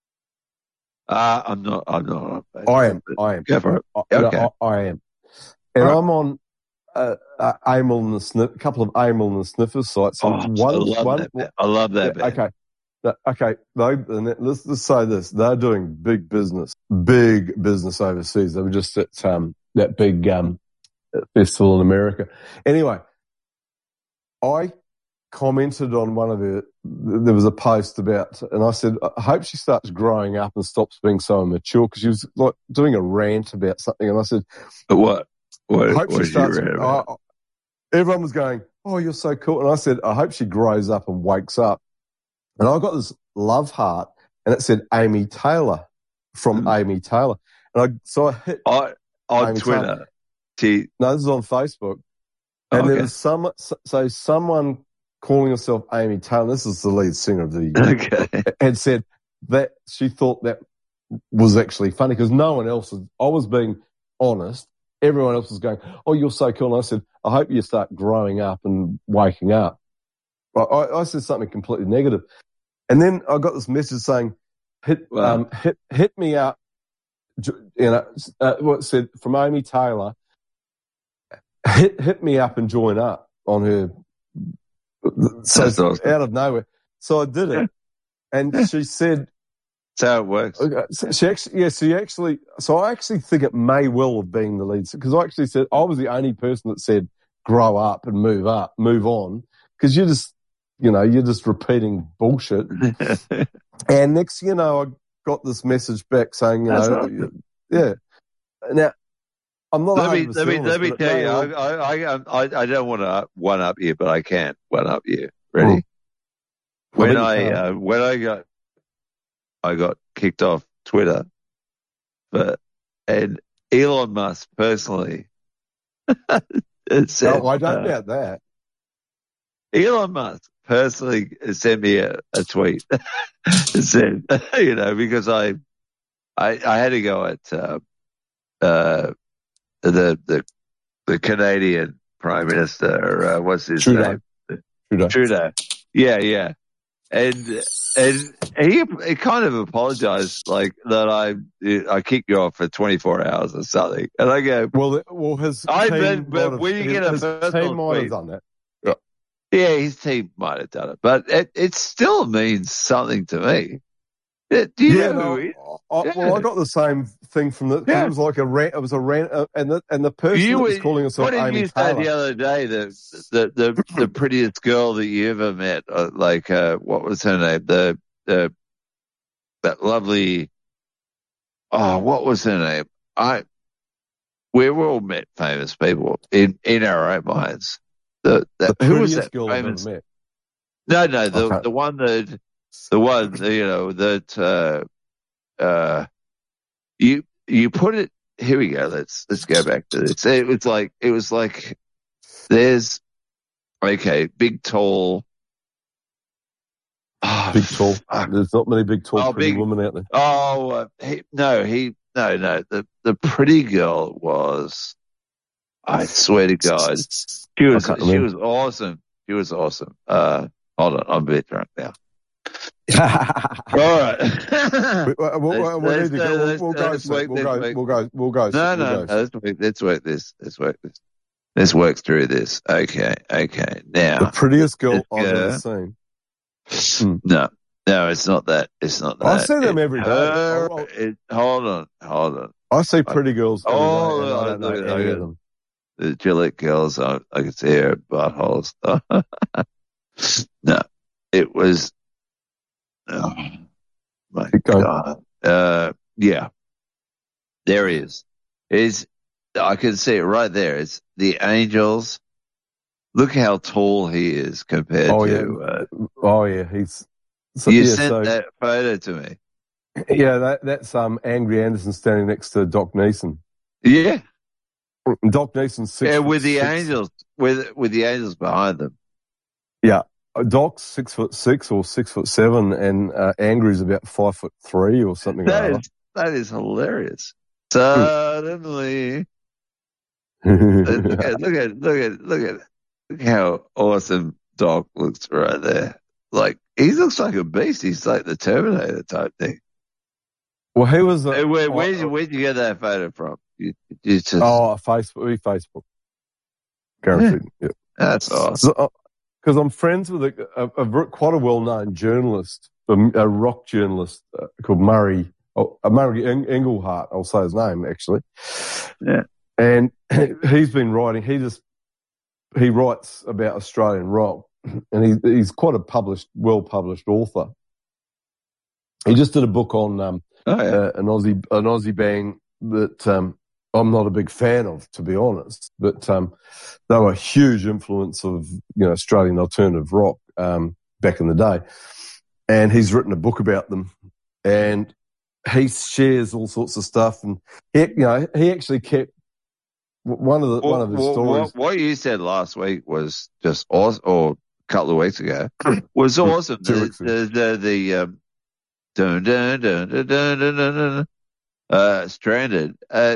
D: I'm not on Facebook.
B: I am.
D: Go for it. Okay.
B: I am. And I'm on Amyl and the Sniff, a couple of Amyl and the Sniffer sites.
D: I love that bit.
B: Okay. Let's just say this. They're doing big business overseas. They were just at that big festival in America. Anyway, I commented on one of there was a post about, and I said, I hope she starts growing up and stops being so immature, because she was like doing a rant about something. And I said,
D: what?
B: I hope she starts. Everyone was going, oh, you're so cool. And I said, I hope she grows up and wakes up. And I got this love heart, and it said Amy Taylor from Amy Taylor. And I hit
D: on
B: Amy
D: Twitter.
B: No, this is on Facebook. And there was someone calling herself Amy Taylor. This is the lead singer of the had said that she thought that was actually funny, because no one else I was being honest. Everyone else was going, oh, you're so cool. And I said, I hope you start growing up and waking up. I said something completely negative. And then I got this message saying, hit me up, what it said from Amy Taylor, hit me up and join up on her. So
D: awesome.
B: Out of nowhere. So I did it. And she said,
D: that's how it works.
B: So I actually think it may well have been the lead, because I actually said, I was the only person that said, grow up and move on, because you're just repeating bullshit. And next thing you know, I got this message back saying, yeah. Now, I'm not.
D: Let me tell you. I don't want to one up you, but I can one up you. Ready? When I got kicked off Twitter, and Elon Musk personally said,
B: I don't doubt that.
D: Elon Musk personally sent me a tweet. It said, because I had to go at the Canadian Prime Minister, what's his name? Trudeau. Yeah. And he kind of apologized, like that I kicked you off for 24 hours or something. And I go,
B: well, his team might have done that.
D: Yeah, his team might have done it, but it still means something to me. Do you know who he is?
B: Well, I got the same thing from the. It was like a rant. It was a rant, and the person that was calling herself Amy Taylor.
D: What did you say the other day? The prettiest girl that you ever met, what was her name? That lovely. Oh, what was her name? We've all met famous people in our own minds.
B: The
D: who was that
B: girl
D: famous?
B: I've ever met?
D: No, the one that. The one, you put it. Here we go. Let's go back to this. It was like there's big tall. Oh,
B: big tall. There's not many big tall pretty women out there.
D: Oh, no. The pretty girl was. I swear to God, she was awesome. She was awesome. Hold on, I'm a bit drunk now. All right.
B: We'll go.
D: No. Let's work this. Let's work through this. Okay. Now,
B: the prettiest girl I've ever seen.
D: No, it's not that. It's not that.
B: I see them every day.
D: Hold on.
B: I see pretty girls every day. I don't know any of them.
D: The Gillette girls, I can see her buttholes. No, it was. Oh, my God. Yeah. There he is. I can see it right there. It's the Angels. Look how tall he is compared to.
B: He's.
D: You sent that photo to me.
B: Yeah, that's Angry Anderson standing next to Doc Neeson.
D: Yeah.
B: Doc Neeson's 6'6".
D: Yeah, with the Angels, with the Angels behind them.
B: Yeah. Doc's 6'6" or 6'7", and Angry's about 5'3" or something like that.
D: That is hilarious. Suddenly, look how awesome Doc looks right there. Like he looks like a beast. He's like the Terminator type thing.
B: Well, he was.
D: Where'd you get that photo from?
B: Facebook. Guaranteed. Yeah.
D: That's awesome.
B: Because I'm friends with quite a well-known journalist, a rock journalist called Murray Engelhart. I'll say his name actually.
D: Yeah.
B: And he's been writing. He writes about Australian rock, and he's quite a well-published author. He just did a book on an Aussie band that I'm not a big fan of, to be honest, but they were a huge influence of Australian alternative rock back in the day, and he's written a book about them, and he shares all sorts of stuff, and he actually kept one of his stories.
D: What you said last week was just awesome, or a couple of weeks ago was awesome. Stranded.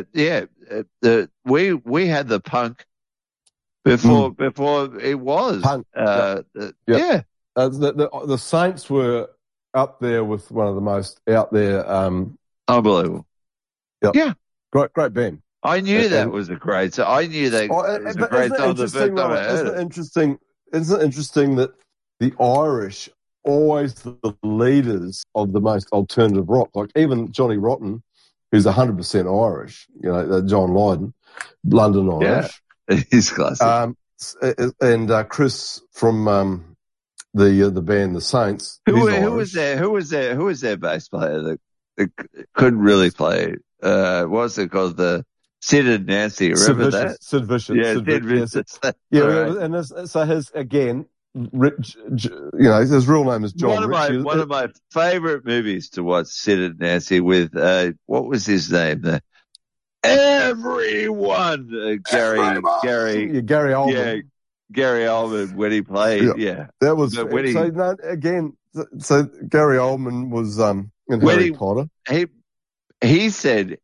D: We had the punk before it was
B: punk.
D: Yeah.
B: The Saints were up there with one of the most out there.
D: Unbelievable.
B: Yep. Yeah, great band.
D: I knew that was a great song. I knew that was a great song the first time I heard it.
B: Isn't it interesting that the Irish always the leaders of the most alternative rock, like even Johnny Rotten, who's 100% Irish, John Lydon, London Irish.
D: Yeah, he's classic.
B: And Chris from the band The Saints.
D: Who was their bass player that couldn't really play? What was it called? The Sid and Nancy. Remember that?
B: Sid Vicious.
D: Yeah, Sid Vicious.
B: And so his again. His real name is John Ritchie.
D: One of my favourite movies to watch, Sid and Nancy, with what was his name? Everyone, Gary
B: Oldman.
D: Yeah, Gary Oldman when he played. Yeah,
B: that was so Gary Oldman was in Harry Potter.
D: He said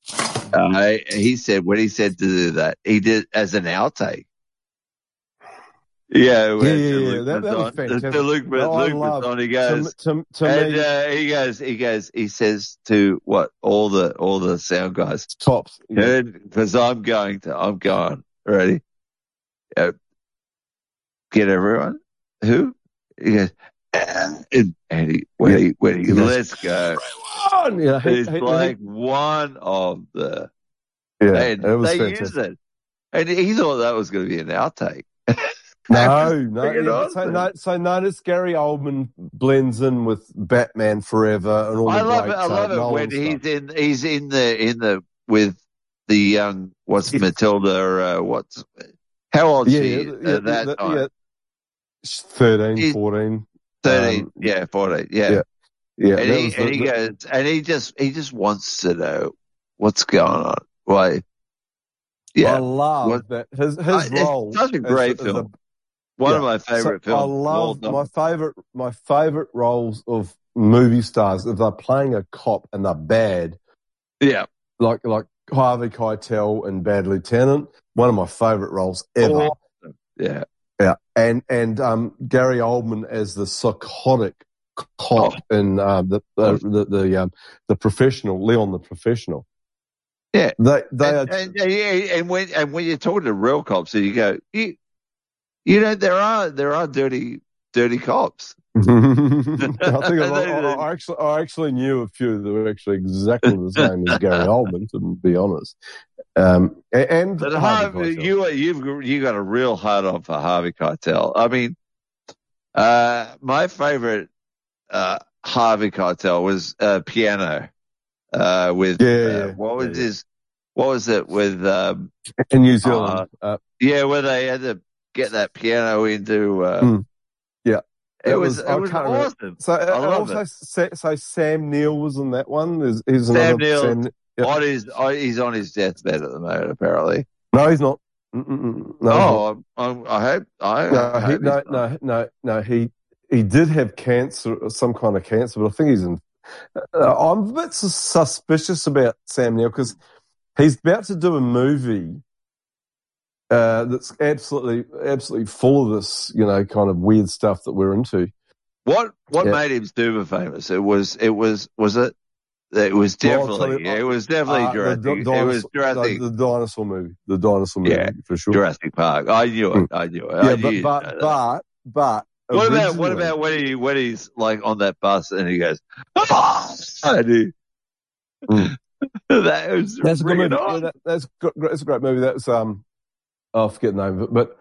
D: when he said to do that, he did as an outtake. Yeah,
B: that was fantastic.
D: To Luke Besson, he goes, he says to all the sound guys,
B: tops,
D: because I'm going, ready? Get everyone. Who? He goes, and he let's go. It's like one of the.
B: Yeah,
D: and
B: it was
D: they
B: fantastic.
D: used it, and he thought that was going to be an outtake.
B: No. So notice Gary Oldman blends in with Batman Forever and all the great
D: I love it when he's in the with the young Matilda how old is she at that time?
B: Yeah. 13, 14.
D: 13, 14, yeah.
B: Yeah.
D: And he just wants to know what's going on. Why? Yeah,
B: I love that his role.
D: It's such a great film. One of my favorite films.
B: I love my favorite roles of movie stars if they're playing a cop and they're bad.
D: Yeah,
B: like Harvey Keitel in Bad Lieutenant. One of my favorite roles ever.
D: Yeah.
B: And Gary Oldman as the psychotic cop in the Professional, Leon the Professional.
D: Yeah,
B: and
D: when you're talking to real cops, and you go, there are dirty cops.
B: I actually knew a few that were actually exactly the same as Gary Oldman, to be honest.
D: You got a real hard on for Harvey Keitel. I mean, my favorite Harvey Keitel was Piano. With what was it with
B: in New Zealand?
D: Where they had to get that piano into. It was awesome.
B: So Sam Neill was in that one.
D: Sam Neill. He's on his deathbed at the moment, apparently.
B: No, he's not.
D: No, I hope. He did have cancer, some kind of cancer, but I think he's in. I'm a bit suspicious about Sam Neill because he's about to do a movie that's absolutely full of this, kind of weird stuff that we're into. What made him super famous? It was definitely Jurassic.
B: The dinosaur movie. The dinosaur movie, for sure.
D: Jurassic Park. I knew it.
B: Yeah, but
D: what about when he's like on that bus and he goes, that's
B: a good movie. Yeah, that's a great movie. That's I forget the name of it, but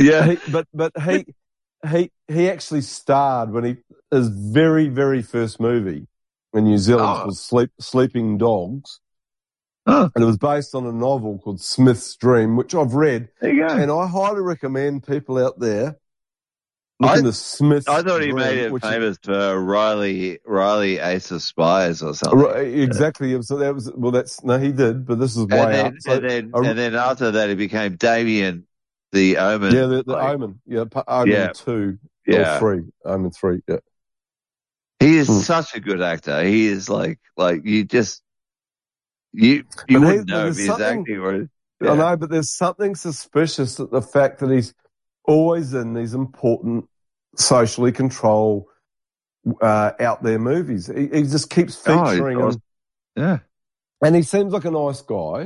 B: he actually starred when his very, very first movie in New Zealand was Sleeping Dogs. And it was based on a novel called Smith's Dream, which I've read.
D: There you go.
B: And I highly recommend people out there look into Smith's Dream.
D: I thought he made it famous for Riley Ace of Spies or something.
B: Exactly. So he did, but this is way up.
D: And then after that, he became Damien the Omen.
B: Yeah, the Omen. Yeah, Omen 2 or 3. Omen 3, yeah.
D: He is such a good actor. He is like you just you wouldn't know if he's acting or. Yeah.
B: I know, but there's something suspicious at the fact that he's always in these important, socially controlled, out there movies. He just keeps featuring them.
D: Yeah.
B: And he seems like a nice guy.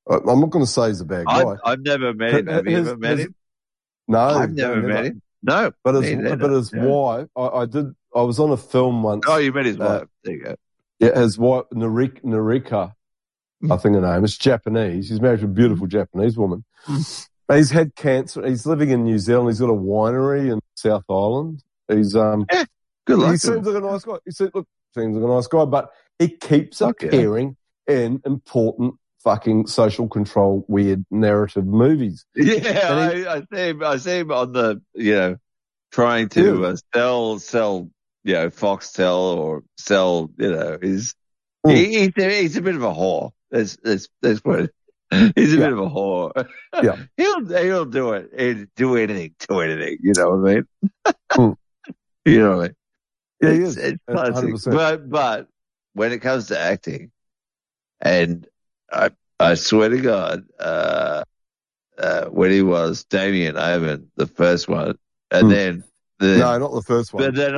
B: I'm not going to say he's a bad guy.
D: I've never met him. Have you ever met him?
B: No,
D: I've never met him. No,
B: but his wife, I did. I was on a film once.
D: Oh, you met his wife. There you go.
B: Yeah, his wife Narika, I think her name. It's Japanese. He's married to a beautiful Japanese woman. He's had cancer. He's living in New Zealand. He's got a winery in South Island. He's
D: good luck.
B: He seems like a nice guy. Seems like a nice guy, but he keeps appearing in important fucking social control, weird narrative movies.
D: Yeah, I see him on the, trying to sell, Foxtel or sell, he's a bit of a whore. That's what he's a bit of a whore.
B: Yeah,
D: he'll do it, do anything to anything. You know what I mean? You know what I mean?
B: Yeah, he is.
D: It's classic. 100%. But when it comes to acting, and I swear to God, when he was Damien Owen, the first one, and then
B: no, not the first one.
D: But then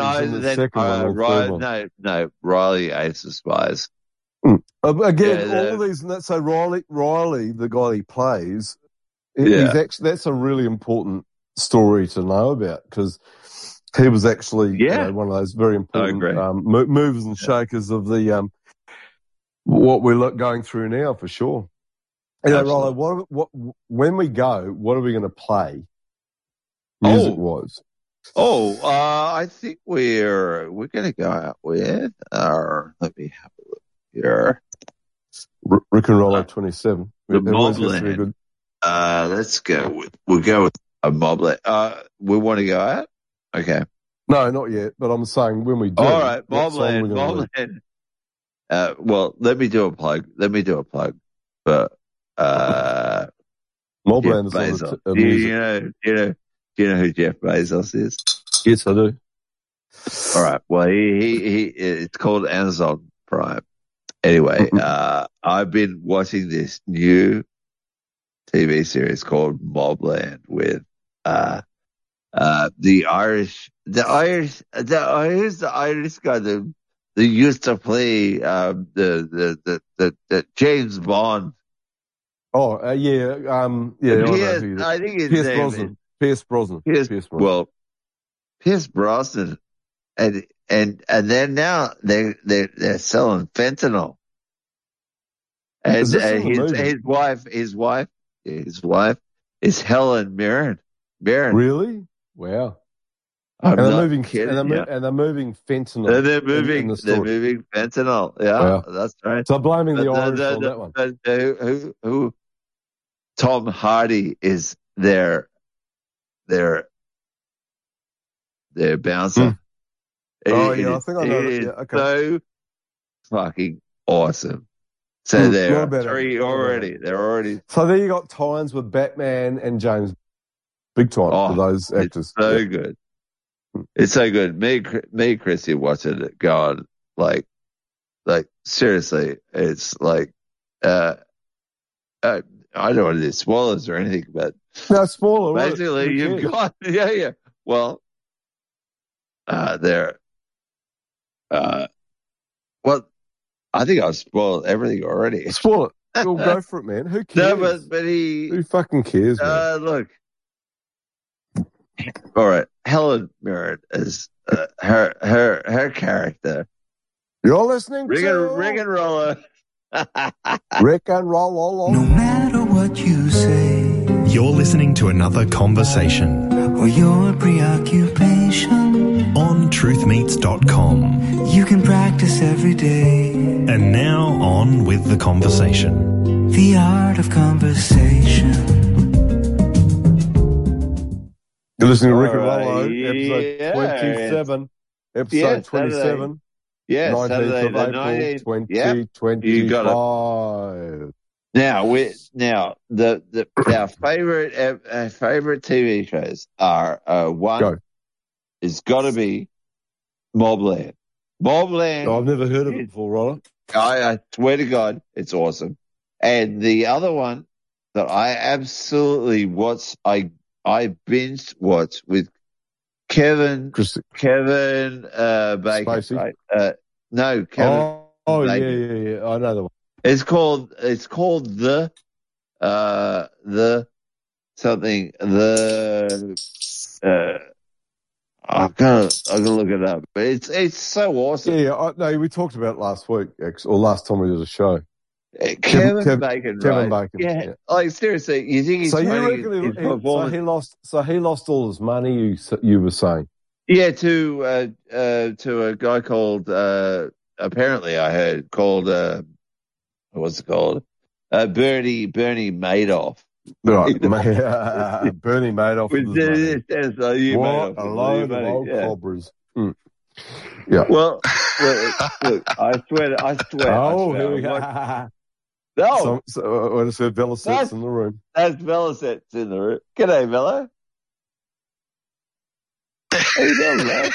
D: Riley Ace of Spies.
B: Again, all of these, and that's so Riley, the guy he plays, he's actually, that's a really important story to know about because he was actually one of those very important movers and shakers of the what we're going through now for sure. Riley, when we go, what are we going to play music-wise?
D: I think we're going to go out with let me have a look here.
B: Rick and Rollo 27.
D: The Mobland. We'll go with a Mobland. We want to go out? Okay.
B: No, not yet, but I'm saying when we do.
D: All right, Mobland. Well, let me do a plug. But
B: Mobland
D: is
B: Bezos.
D: Do you know who Jeff Bezos is?
B: Yes, I do.
D: All right. Well, he it's called Amazon Prime. Anyway, I've been watching this new TV series called Mobland with the Irish guy that used to play the James Bond.
B: Oh yeah.
D: I think his name is
B: Pierce Brosnan.
D: Well, Pierce Brosnan, and then now they're selling fentanyl, and his wife is Helen Mirren.
B: Really? Wow.
D: And
B: they're moving fentanyl.
D: And they're moving fentanyl. Yeah, wow. That's right.
B: So blaming the Irish on that one.
D: Who? Tom Hardy is their bouncer.
B: I think I know that. Yeah, okay.
D: So fucking awesome. So they're already.
B: So there you got tie-ins with Batman and James. Big time for those actors.
D: It's so good. It's so good. Me and Chrissy watched it. God, like seriously, it's like I don't want to do spoilers or anything, but
B: no spoiler.
D: Basically, you've got Well, they're well, I think I've spoiled everything already.
B: Spoil it. We'll go for it, man. Who cares?
D: No, but who
B: fucking cares, man?
D: Look. All right, Helen Mirren is her character.
B: You're listening to
D: Rick and Roller.
B: Rick and Roller.
J: No matter what you say,
L: you're listening to another conversation
J: or your preoccupation
L: on truthmeets.com.
J: You can practice every day.
L: And now on with the conversation.
J: The art of conversation.
B: You're listening to Rick and Rollo, episode 27. Episode 27.
D: Yes,
B: 19th of April, 2025.
D: You got it. Now, our favorite TV shows are one is got to be Mobland. Mobland.
B: I've never heard of it before, Rollo.
D: I swear to God, it's awesome. And the other one that I absolutely watched, I binged watched with Kevin Bacon.
B: Spacey?
D: Right? No, Kevin.
B: Oh, Bacon. Yeah. I know the one.
D: It's called The I'm gonna look it up. But it's so awesome.
B: Yeah, no, we talked about it last week, or last time we did a show.
D: Kevin Bacon,
B: Kevin
D: right?
B: Bacon.
D: Yeah. Like seriously, you think he's
B: so he lost all his money? You were saying?
D: Yeah, to a guy called apparently I heard called what's it called? Bernie Madoff.
B: Right, Bernie Madoff.
D: What
B: a load of old cobras. Mm. Yeah.
D: Well, look, I swear.
B: Oh, here we go.
D: No.
B: When I said Velocet's in the room.
D: That's Velocet's in the room. G'day, Velo. How you doing, man?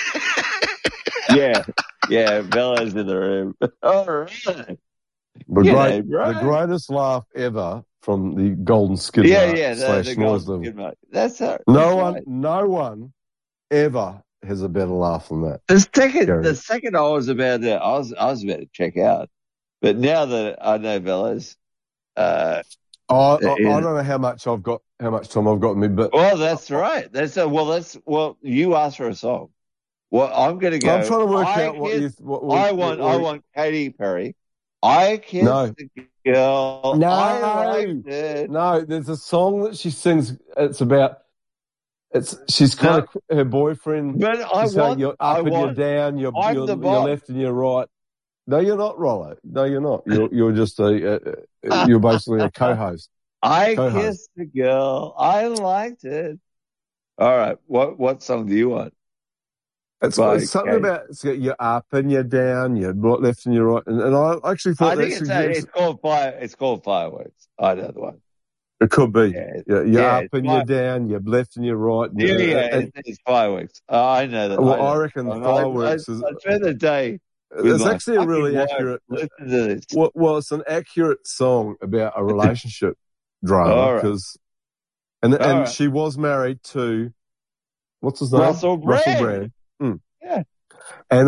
D: Yeah, Velo's in the room. All right.
B: The greatest laugh ever from the Golden Skid Mark slash Noise Level.
D: That's how.
B: No one ever has a better laugh than that.
D: The second I was about to check out, but now that I know Velo's,
B: I don't know how much time I've got in me, but
D: that's right. You asked for a song. Well, I'm going to go.
B: I'm trying to work out
D: I want Katy Perry. I kissed the girl.
B: No,
D: I liked it.
B: No. There's a song that she sings. It's about. She's kind of her boyfriend.
D: But
B: you're up and you're down. You're left and you're right. No, you're not, Rollo. No, you're not. You're just you're basically a co-host.
D: I kissed the girl. I liked it. All right. What song do you want?
B: It's something about you're up and you're down, you're left and you're right. And I actually thought
D: it's called Fire. It's called Fireworks. I know the one.
B: It could be. You're up and you're down, you're left and you're right.
D: It's Fireworks. I know that.
B: Well, I reckon Fireworks is.
D: I spent the day.
B: It's actually a really accurate. Well, it's an accurate song about a relationship drama because, and she was married to, what's his name?
D: Russell Brand.
B: Mm.
D: Yeah.
B: And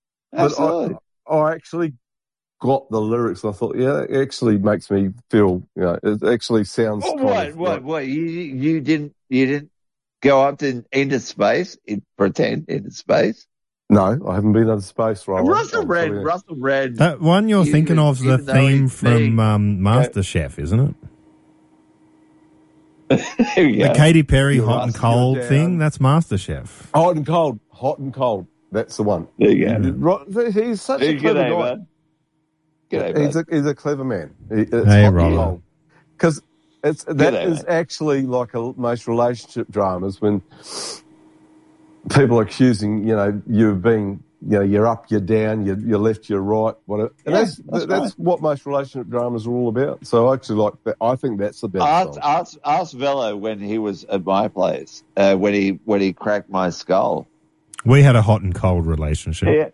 B: I actually got the lyrics and I thought, it actually makes me feel, it actually sounds.
D: What? You didn't go up into space, pretend into space?
B: No, I haven't been into space, Roland.
D: Russell Brand.
N: That one you're thinking of is the theme from MasterChef, isn't it? The Katy Perry Hot and Cold thing, that's MasterChef.
B: Hot and cold. That's the one.
D: There you
B: go. He's such a clever guy. He's a clever man.
N: Hey, Roland.
B: Because that is actually like most relationship dramas when people are accusing, you of being, you're up, you're down, you're left, you're right, whatever. And that's what most relationship dramas are all about. So I actually like that. I think that's the best.
D: Ask Velo when he was at my place, when he cracked my skull.
N: We had a hot and cold relationship.
D: Yeah.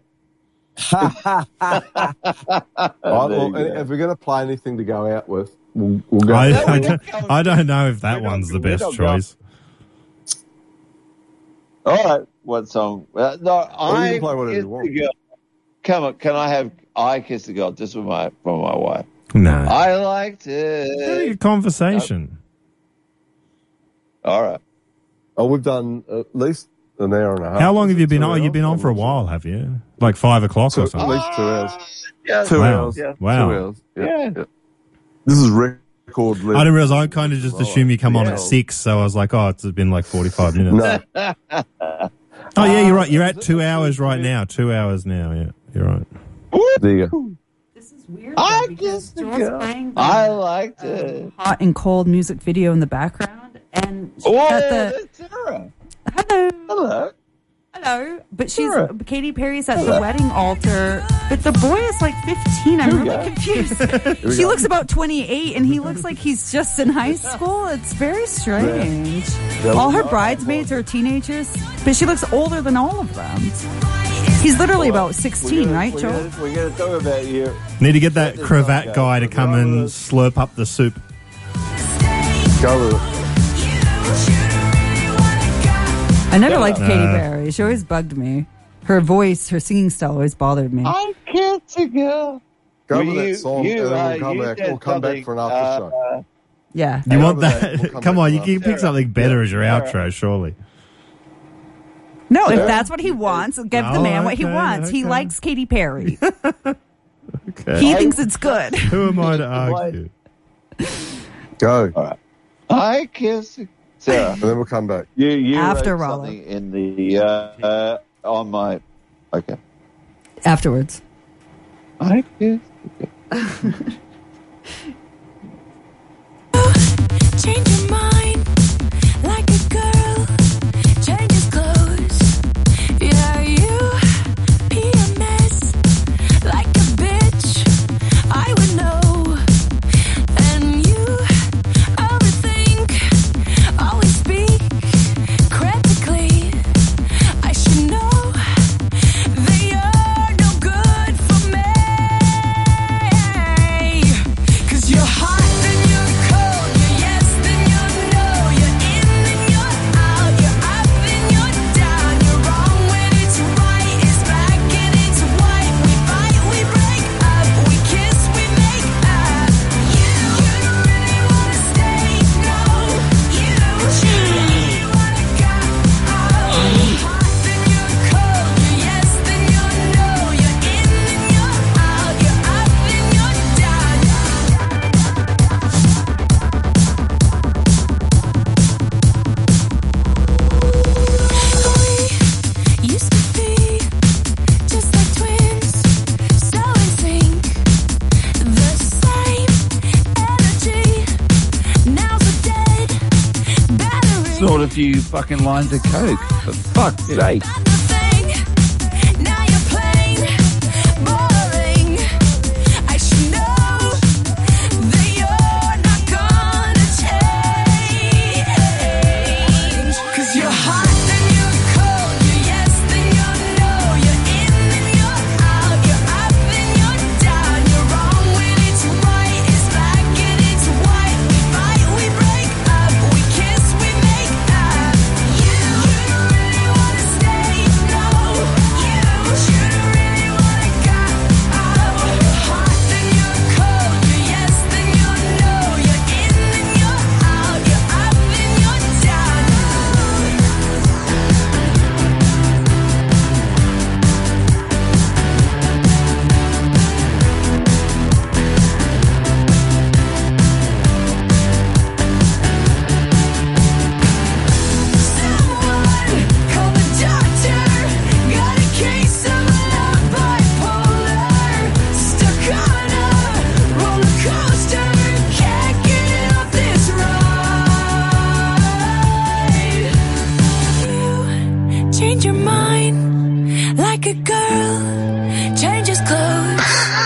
B: If we're going to play anything to go out with, we'll go.
N: I don't know if that one's the best choice.
D: All right, what song?
B: You can play whatever you want.
D: Come on, can I have I Kissed the Girl just from my wife?
N: No.
D: I liked it.
N: Very good conversation.
D: All right.
B: Oh, we've done at least an hour and a half.
N: How long have you been on? You've been on for a while, have you? Like 5 o'clock or something?
B: At least 2 hours.
D: Yeah.
B: 2 hours.
D: Yeah.
N: Wow.
B: 2 hours. Yeah. This is record.
N: I didn't realize. I kind of just assumed you come on at 6, so I was like, it's been like 45 minutes.
B: No.
N: Oh, yeah, you're right. You're at 2 hours right now. 2 hours now, yeah. You're right.
B: There you go.
O: This is weird.
D: I kissed the girl. I liked it.
O: Hot and cold music video in the background. And
D: that's Sarah.
O: Hello. But Katy Perry's at the wedding altar, but the boy is like 15. I'm really confused. She looks about 28 and he looks like he's just in high school. It's very strange. All her bridesmaids are teenagers, but she looks older than all of them. He's literally about 16, right, Joe?
D: We're going to talk about you.
N: Need to get that cravat guy to come and slurp up the soup.
B: Go with it.
O: I never liked Katy Perry. She always bugged me. Her voice, her singing style always bothered me.
D: I kissed a girl.
B: Go with that song and then we'll come back for an after show.
O: Yeah.
N: You want that? Come on, you can pick something better as your outro, surely.
O: No, if that's what he wants, give the man what he wants. He likes Katy Perry.
N: Okay.
O: He thinks it's good.
N: Who am I to argue?
B: Go.
D: All right. I kiss Sarah.
B: And then we'll come back.
D: You
O: After
D: wrote
O: Rollo.
D: something in the on my. Okay.
O: Afterwards.
D: I kiss.
A: Change your mind like a girl changes clothes. Yeah, you PMS like a bitch. I would know. And you overthink, always speak critically. I should know that you're no good for me. 'Cause you're hot, then you're cold. You're yes, then you're no. You're in, then you're out. You're up, then you're down. You're wrong when it's right. It's black and it's white. We fight, we break up. We kiss, we make up. You don't really wanna stay, no. You really wanna go. You're hot, then you're cold. You're yes, then you're no. You're in, then you're out. You're up, then you're down. We used to be just like twins, so in sync. The same energy. Now's a dead battery.
P: Sort of few fucking lines of coke. For fuck's sake.
A: Now you're plain boring. I should know that you're not gonna change. 'Cause you're hot, then you're cold. You're yes, then you're no. You're in, then you're out. You're up, then you're down. You're wrong when it's right. It's black and it's white. We fight, we break up. We kiss, we make up. You don't really wanna stay, no. You shouldn't really wanna go. You're hot, then you're cold. You're yes, then you're no. You're in, then you're out. You're up, then you're down. Someone call the doctor. Got a case of love bipolar. Stuck on a roller coaster. Can't get off this ride. You change your mind like a girl changes clothes.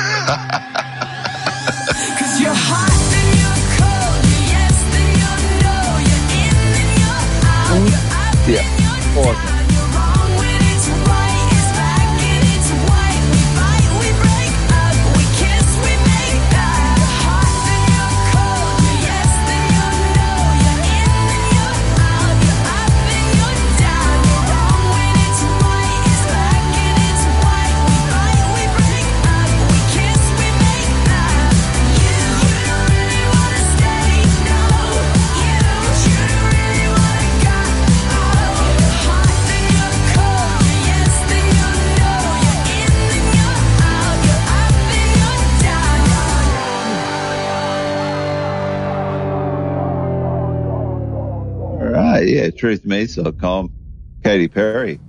A: 'Cause you're hot, then you're cold. You're yes, then you're no. You're in, then you're out. You're up, then you're down. You're wrong when it's right. It's black and it's white. We fight, we break up. We kiss, we make up. You're hot, then you're cold. You're yes, then you're no. You're in, then you're out. You're up, then you're down. You're wrong when it's right. It's black and it's white. We fight, we break up. We kiss, we make up. You don't really wanna stay, no. You shouldn't really wanna go. You're hot, then you're cold. You're yes, then you're no. You're in, then you're out. You're up, then you're down.
D: All right. Yeah. Truthmeets.com. Katy Perry.